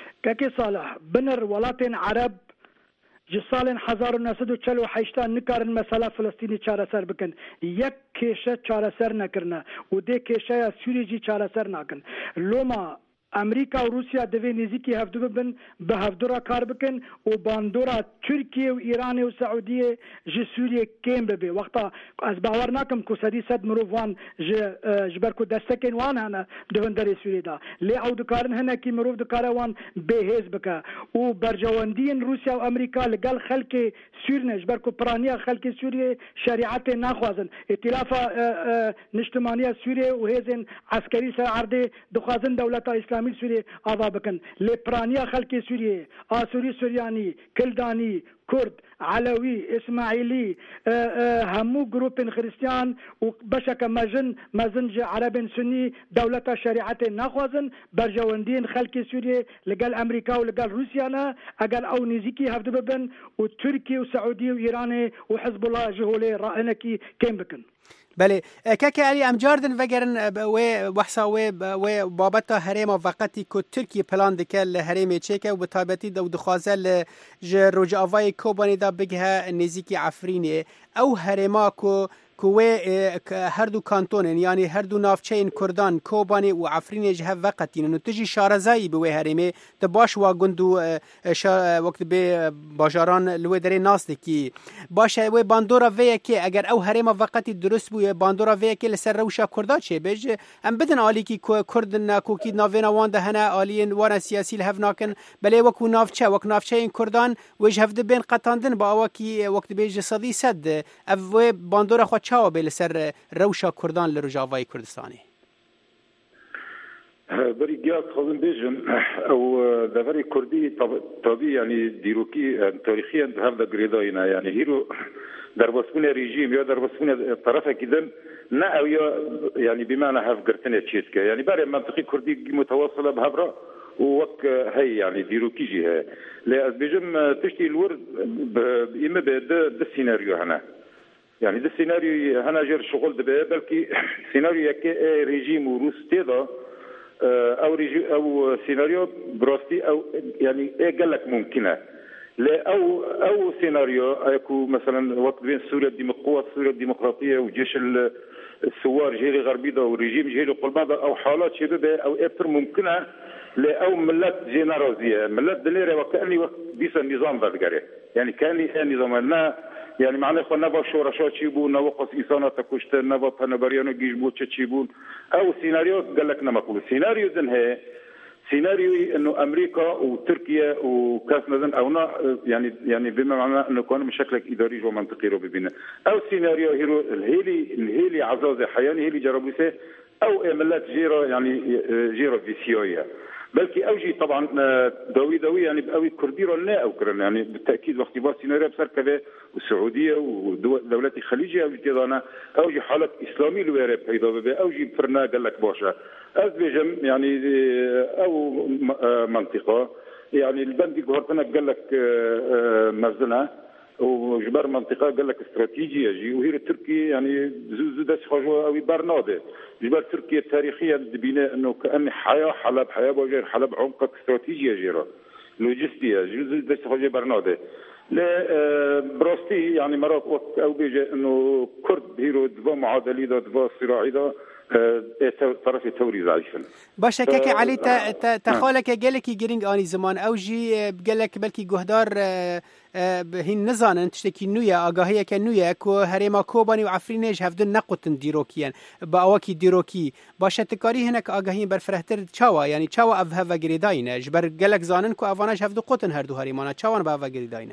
S13: که صالح بنر ولاتین عرب جسال هزار و نهصد و چهل و هشت نکارن مسئله فلسطینی چاره سر بکن یک کشه چاره سر نکرنه و ده کشه سوریه جی چاره سر نکن لوما امریکا و روسیا دوی نزیکی هفدو ببن به هفدورا کار بکن و باندورا ترکیه و ایران و سعودیه جه سوریه کم ببه وقتا از باور نکم که سدی صد مروف وان جبر که دستکن وان هنه دوان در سوریه دا لی او دکارن هنه که مروف دکاره وان بهیز بکه و برجواندین روسیا و امریکا لگل خلق سورنه جبر که پرانیا خلق سوریه شریعت نخوازن ائتلاف نشتمانی سوریه و هیزن عسکری سر عرده دخوازن دولت اسلام اسلامی سوریه آوا بکن لپرانیا خلق سوریه آسوری سوریانی کلدانی کرد علوی اسماعیلی همو گروپ خریستیان و بشک مجن مزنج عرب سنی دولت شریعت نخوازن برجواندین خلق سوریه لگل امریکا و لگل روسیانا اگر او نزیکی هفته ببن و ترکیه و سعودی و ایران و حزب الله جهوله رائنکی کم بکن
S10: بله که علی ام جاردن وگرن و وحسا و بابتا هرم وقتی که ترکیه پلان دکل هرم چکه و بطابتی دو دخوازه لج روج آوای کوبانی دا بگه نزیکی عفرینه او هرما که كوي هردو كانتونن يعني هردو نافچين كردان كوباني وعفرين جهه وقتين انه تجي شارزاي بوي هرمي تباش وا گندو وقت به باجاران لو دري ناس کی باشه و باندورا وی کی اگر او هرما وقتی درست بو باندورا وی کی لسر روشا کردا چه بج ام بدن عالی کی کردن کو کی ناوینا وان ده هنا عالین ورا سیاسی الهفناکن بلی وکو نافچه وک نافچه این کردان وجه هفده بین قطاندن با او کی وقت بیج صدی صد او باندورا خو چاو به لسر روشا کردان لرجاوای کردستانی
S12: بري جاك خلنا بيجن او دفري كردي طبيعي يعني ديروكي تاريخيا هذا قريداينا يعني هيرو دربسمنا ريجيم يا دربسمنا طرفه كده نا او يعني بمعنى هاف قرتنا تشيتكا يعني باري منطقي كردي متواصله بهبره ووك هي يعني ديروكي جي هي لا بيجم تشتي الورد اما بده السيناريو هنا يعني ده السيناريو هنا جر شغل ده بلكي سيناريو يك ريجيم وروس تيدا او ريجي او سيناريو بروستي او يعني ايه قال لك ممكنه لا او او سيناريو اكو مثلا وقت بين سوريا الديمقراطيه سوريا الديمقراطيه وجيش الثوار جيري غربي ده وريجيم جيري قلباده او حالات شبه او اكثر ممكنه لا او ملات جينيروزيه ملات دليره وكاني بيس النظام بالغري يعني كان نظام لنا يعني معناه خو نبا شورشات شيبون نوقص إنسانات كشت نبا بنبريانو جيجبوت تشيبون أو سيناريو قال لك نمقول سيناريو ذن هي سيناريو إنه أمريكا وتركيا وكاس مثلا أو نا يعني يعني بما معناه إنه كان مشكلك إداري جو منطقي رو ببينه أو سيناريو هيرو الهيلي الهيلي عزازة حياني هيلي جربوسه أو إملات جيرة يعني جيرة فيسيوية بلكي اوجي طبعا دوي دوي يعني بقوي كرديرو لا او كرن يعني بالتاكيد واختبار سيناريو بصير كذا والسعوديه ودولات الخليجيه اوجي كذا اوجي حالة اسلامي الوارب هيدا اوجي فرنا قال لك باشا ازبجم يعني او منطقه يعني البندي قهرتنا قال لك مزنه وجبر منطقه قال لك استراتيجيه جي وهي تركيا يعني زوز داس خجوه او برناده جبر تركيا تاريخيا بناء انه كان حياه حلب حياه بوجه حلب عمق استراتيجيه جيره لوجستيه زوز داس خجوه برناده لا بروستي يعني مرات وقت او بيجي انه كرد هيرو دفا معادلي دا دفا صراعي دا طرف التوري ضعيفا
S10: باشه كاكي علي تخالك جالك جرينج اني زمان اوجي بقالك بلكي جهدار هين نزان تشتكي نويا اگاهيه كنويا كو هريما كوباني وعفرينج هفدن نقطن ديروكيان باواكي ديروكي باشه تكاري هناك اگاهين برفرهتر تشاوا يعني تشاوا اف هفا جريداين جبر قالك زانن كو افاناج هفدو قطن هردو هريمانا تشاوا باوا جريداين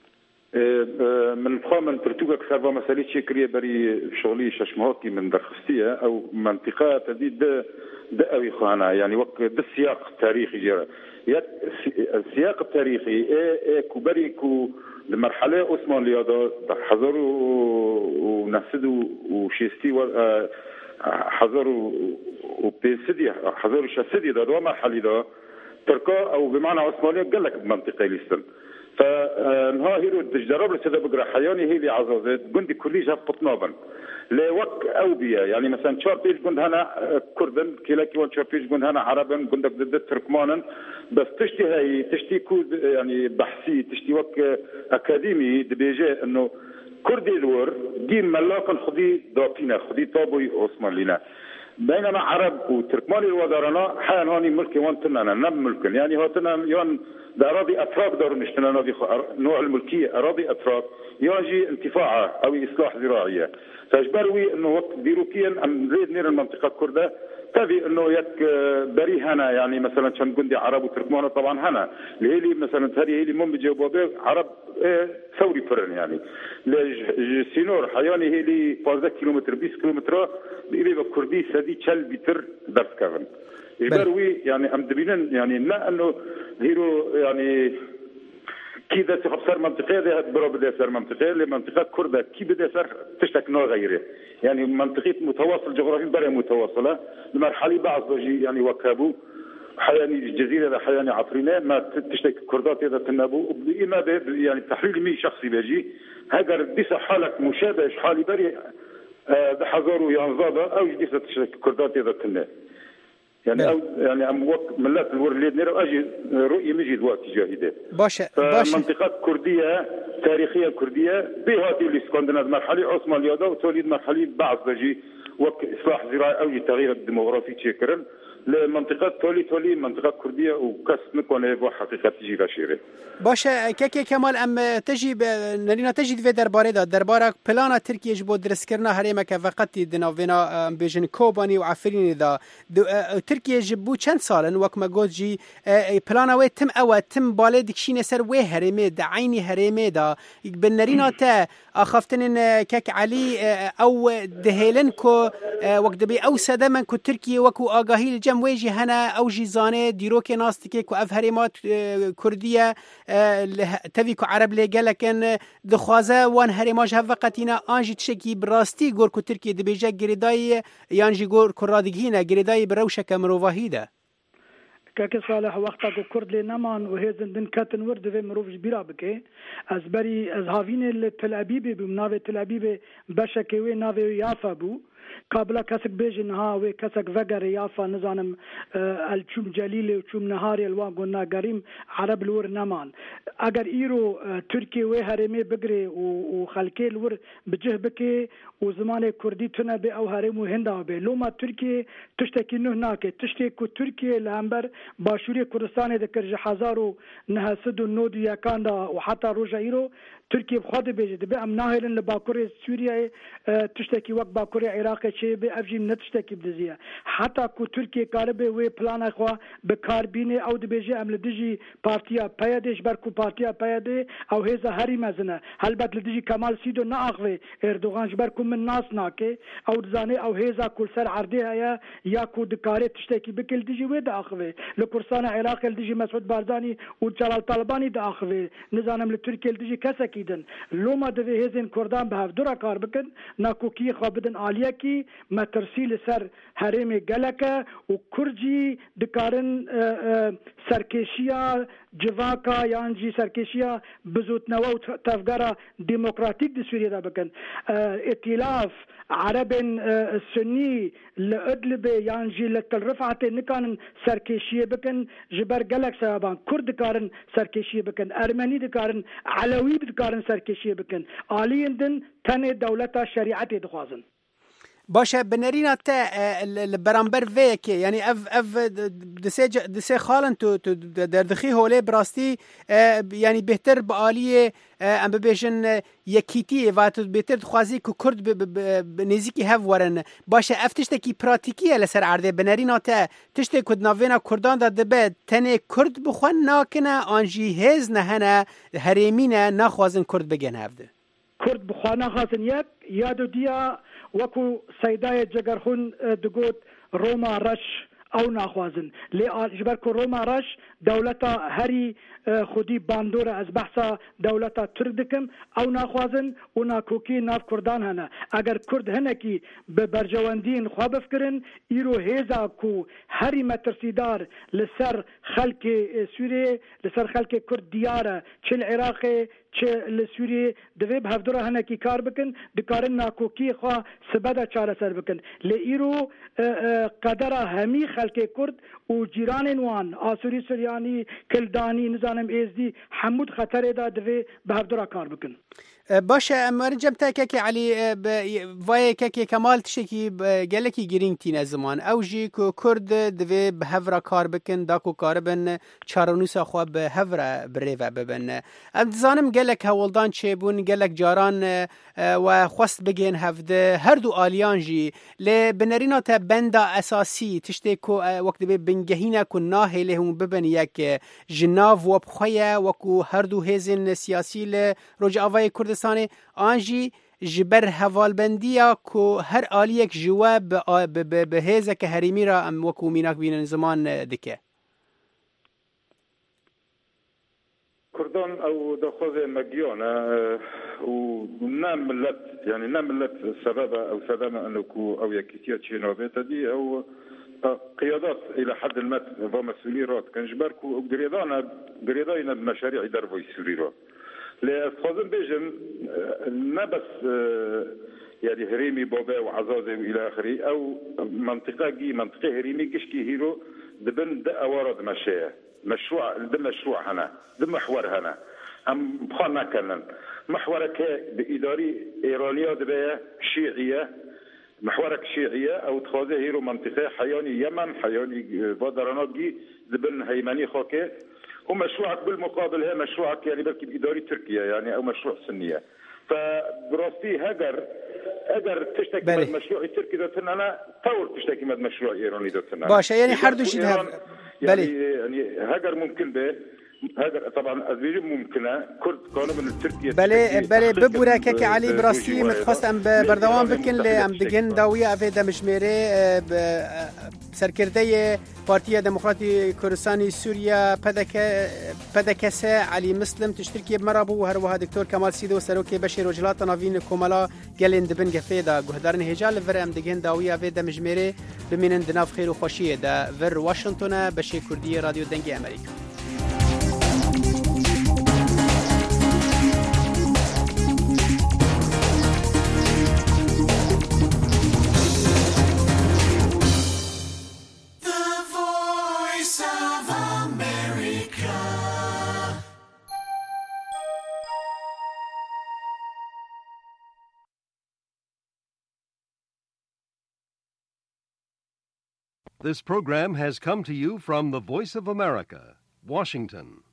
S12: من من برتوغا كسروا مسألة شكرية بري شغلي ششمهاكي من درخستية أو منطقة تدي ده ده أوي خانة يعني وقت ده السياق التاريخي جرا السياق التاريخي إيه إيه كبري كو المرحلة عثمان ليادا حضروا ونفسدوا وشيستي حضروا وبيسدي حضروا شسدي ده دوا مرحلة ده تركا أو بمعنى عثمانية قال لك بمنطقة ليستن فنها هيرو تجرب لسه بقرا حياني هي اللي عزازات جندي كلي جاب قطنابا لا وك اوبيا يعني مثلا شاربيش جند هنا كردن كلا كيوان شاربيش جند هنا عربا جندك ضد تركمانا بس تشتي هاي تشتي كود يعني بحثي تشتي وك اكاديمي دبيجي انه كردي الور دي ملاكن خدي دابينا خدي طابوي عثمان لنا بينما عرب وتركمان الوزراء حال هوني ملكي وانتنا نم ملكن يعني هاتنا يوان ده أراضي أتراك دارو نشتنا نوع نوع الملكية أراضي أتراك يجي انتفاعة أو إصلاح زراعية فاجبروي إنه وقت ديروكيا أم زيد نير المنطقة الكردة تبي إنه يك بري هنا يعني مثلا شن جندي عرب وتركمان طبعا هنا لهلي مثلا هذه هلي مم بيجاوبوا به عرب إيه ثوري فرن يعني لسينور حياني هلي فازة كيلومتر بيس كيلومتر بيبي بكردي سدي تشل بيتر درس كفن يبروي يعني أم دبينن يعني لا إنه هيرو يعني كذا تخسر منطقة ده برا بدأ صار منطقة لمنطقة كردة كي بدأ صار تشتك نوع غيره يعني منطقة متواصل جغرافي برا متواصلة المرحلة بعض بجي يعني وكابو حياني الجزيرة حياني عطرينة ما تشتك كردات هذا تنابو إما يعني تحليل مي شخصي بيجي هاجر ديس حالك مشابه حالي بري بحذره ينزاده أو ديس تشتك كردات هذا تنابو يعني أو يعني أم وقت ملات الورليد نرى أجي رؤية مجد وقت جاهدة
S10: باشا
S12: فمنطقة كردية تاريخية كردية بهذه الإسكندنات مرحلة عثمان يادا وتوليد مرحلة بعض بجي وقت إصلاح زراعي أو تغيير الديموغرافي تشكرن لمنطقة تولي تولي منطقة كردية وكسب نكون في حقيقة تجي غشيرة
S10: باشا كيكي كمال ام تجي نرينا تجي في درباره دا درباره بلانا تركيا جبو درسكرنا هريمك فقط دناوينا بيجن كوباني وعفرين ذا تركيا جبو چند سالن وقت ما قلت جي بلانا وي تم او تم بالدك شي نسر وي هريمه دا عيني هريمه دا بنرينا تا اخفتن كك علي او دهيلن كو وقت بي او سدمن كو تركيا وكو اگاهي الجم ويجي هنا او جي زانه ديروك ناستيك كو اف هريمات كرديه تفيكو عرب لي لكن دخوازه وان هرماج هفقتينا انجي تشكي براستي غور كو تركيا دبيجا غريداي يانجي غور كرادغينا غريداي بروشك مروفاهيدا
S13: كاكي صالح وقتا كو كرد لي نمان وهيزن دن كاتن ورد في مروف جبيرا بكي ازبري ازهافين تل ابيب بمناوي تل ابيب بشكي وي ناوي يافا بو قابل كسك بيجن ها وي كسك فقر يافا نزانم الچوم جليل وچوم نهاري الوان قلنا قريم عرب الور نمان اگر ايرو تركي وي هرمي بقري وخلكي الور بجه بكي وزمان كردي تنا بي او هرمو هندا بي لوما تركي تشتكي نه ناكي تشتكي تركي لامبر باشوري كردستان دكر هزارو نهسد النود يكاندا وحتى روجا ايرو تركيا بخاطر بيجي بأم ناهلن لباكوري سوريا تشتكي وقت باكوري عراقي شيء بأفجي نتشتكي بدزيا حتى كو تركيا قاربه وي بلانا خوا بكاربيني او دبيجي ام لديجي بارتيا بايدش بركو بارتيا بايدي او هيزا هاري مزنه هل بات لديجي كمال سيدو ناخوي اردوغان جبركو من ناس ناكي او دزاني او هيزا كل سر عرديها يا يا كو دكاري تشتكي بكل ديجي وي داخوي لكرسان عراقي لديجي مسعود بارزاني وجلال طالباني داخوي نزانم لتركيا لديجي كسكي لوما دوی هزین کردان به هفدورا کار بکن ناکوکی خوابدن آلیا کی ما ترسیل سر حریم گلکه و کرجی دکارن سرکشیا جواکا یانجی سرکشیا بزوتنوا و تفگارا ديمقراطيك دي سوريا دا بكن ائتلاف عرب سني لأدلب يانجي لكل رفعت نكان سركشية بكن جبر قلق سابان كرد كارن سركشية بكن أرمني دكارن علوي دكارن سركشية بكن آلين دن تاني دولتا شريعتي دخوازن
S10: باشه بنرينا تا البرامبر فيك يعني اف اف دسي دسي خالن تو دردخي هولي براستي يعني بهتر باليه ام بيجن يكيتي وات بهتر خوازي كو كرد بنزيكي هاف ورن باشه افتشتكي براتيكيه لسر عرضه بنرينا تا تشتي كود نافينا كردان دا دبه تنه كرد بخون ناكنا انجي هز نهنا هريمينا ناخوازن كرد بگن هفده
S13: كرد بخوانا خازن يك يادو ديا وكو سيداية جگرخون دقود روما رش او ناخوازن لي جبركو روما رش دولتا هري خودي باندورة از بحثا دولتا تردكم او ناخوازن و ناكوكي ناف كردان هنا اگر كرد هنكي ببرجواندين خواب فكرن ايرو هيزا كو هري مترسيدار لسر خلق سوري لسر خلق كرد ديارة چه العراقي چه لسوري دوی بهفدورا هنكي كار بكن دكارن ناكوكي خوا سبدا چاره سر بكن لإيرو قدر همي خلق كرد و جيران وان آسوري سرياني كلداني نزانم ايزدي حمود خطر دا دوی بهفدورا كار بكن
S10: باشه امر جمتا كي علي فاي كي كمال تشكي قالكي جرينتين الزمان اوجي كو كرد دوي بهفرا كار بكن داكو كاربن چارونوسا خو بهفرا بريفا ببن ام زانم قالك هولدان چيبون قالك جاران و خواست بگين هفده هر دو آليانجي لبنرينا تا بندا اساسي تشتي كو وقت بي بنگهينا كو ناهي هم ببن يك جناف و بخويا وكو هر دو هزن سياسي لرجع آوائي كردستاني آنجي جبر هوالبنديا كو هر آليك جواب بهزك هريمي را ام وكو ميناك بين زمان دكه
S12: كردان او دخوز مجيونا ونام ملت يعني نام ملت سبب او سبب انكو او يكيتيا تشينوفيتا دي او قيادات الى حد ما ومسؤولي رات كان جبركو قريدانا قريدانا المشاريع دربو يسوري رات لأتخذن بيجن ما بس يعني هريمي بوبا وعزازي وإلى آخره أو منطقة جي منطقة هريمي كشكي هيرو دبن دا أورد مشايا مشروع دم مشروع هنا دم محور هنا أم بخانا كنن محورك بإداري إيرانية دبا شيعية محورك شيعية أو تخاذه هيرو منطقة حياني يمن حياني فادرانات جي دبن هيماني خاكي ومشروعك بالمقابل هي مشروعك يعني بلكي بإداري تركيا يعني أو مشروع سنية فبراستي هجر هجر تشتكي من المشروع التركي دوتنا أنا طور تشتكي من مشروع إيراني دوتنا
S10: باشا يعني حردوش
S12: يعني يعني يعني هجر ممكن به هذا طبعا أزويج ممكنة كرد كانوا من تركيا
S10: بله بله ببورا كك علي براستي متخصص ام بردوام بكن ل ام دگن داویه افه دمشمره سرکرده پارتیا دموکراتی کردستانی سوریا پدک پدکسه علی مسلم تشترکی مرابو هر وها دکتور کمال سیدو سروکی بشیر وجلات ناوین کوملا گلین دبن گفیدا گهدارن هجال ور ام دگن داویه افه دمشمره بمینن دناف خیر و خوشیه ده ور واشنطن بشی کردی رادیو دنگی امریکا.
S1: This program has come to you from the Voice of America, Washington.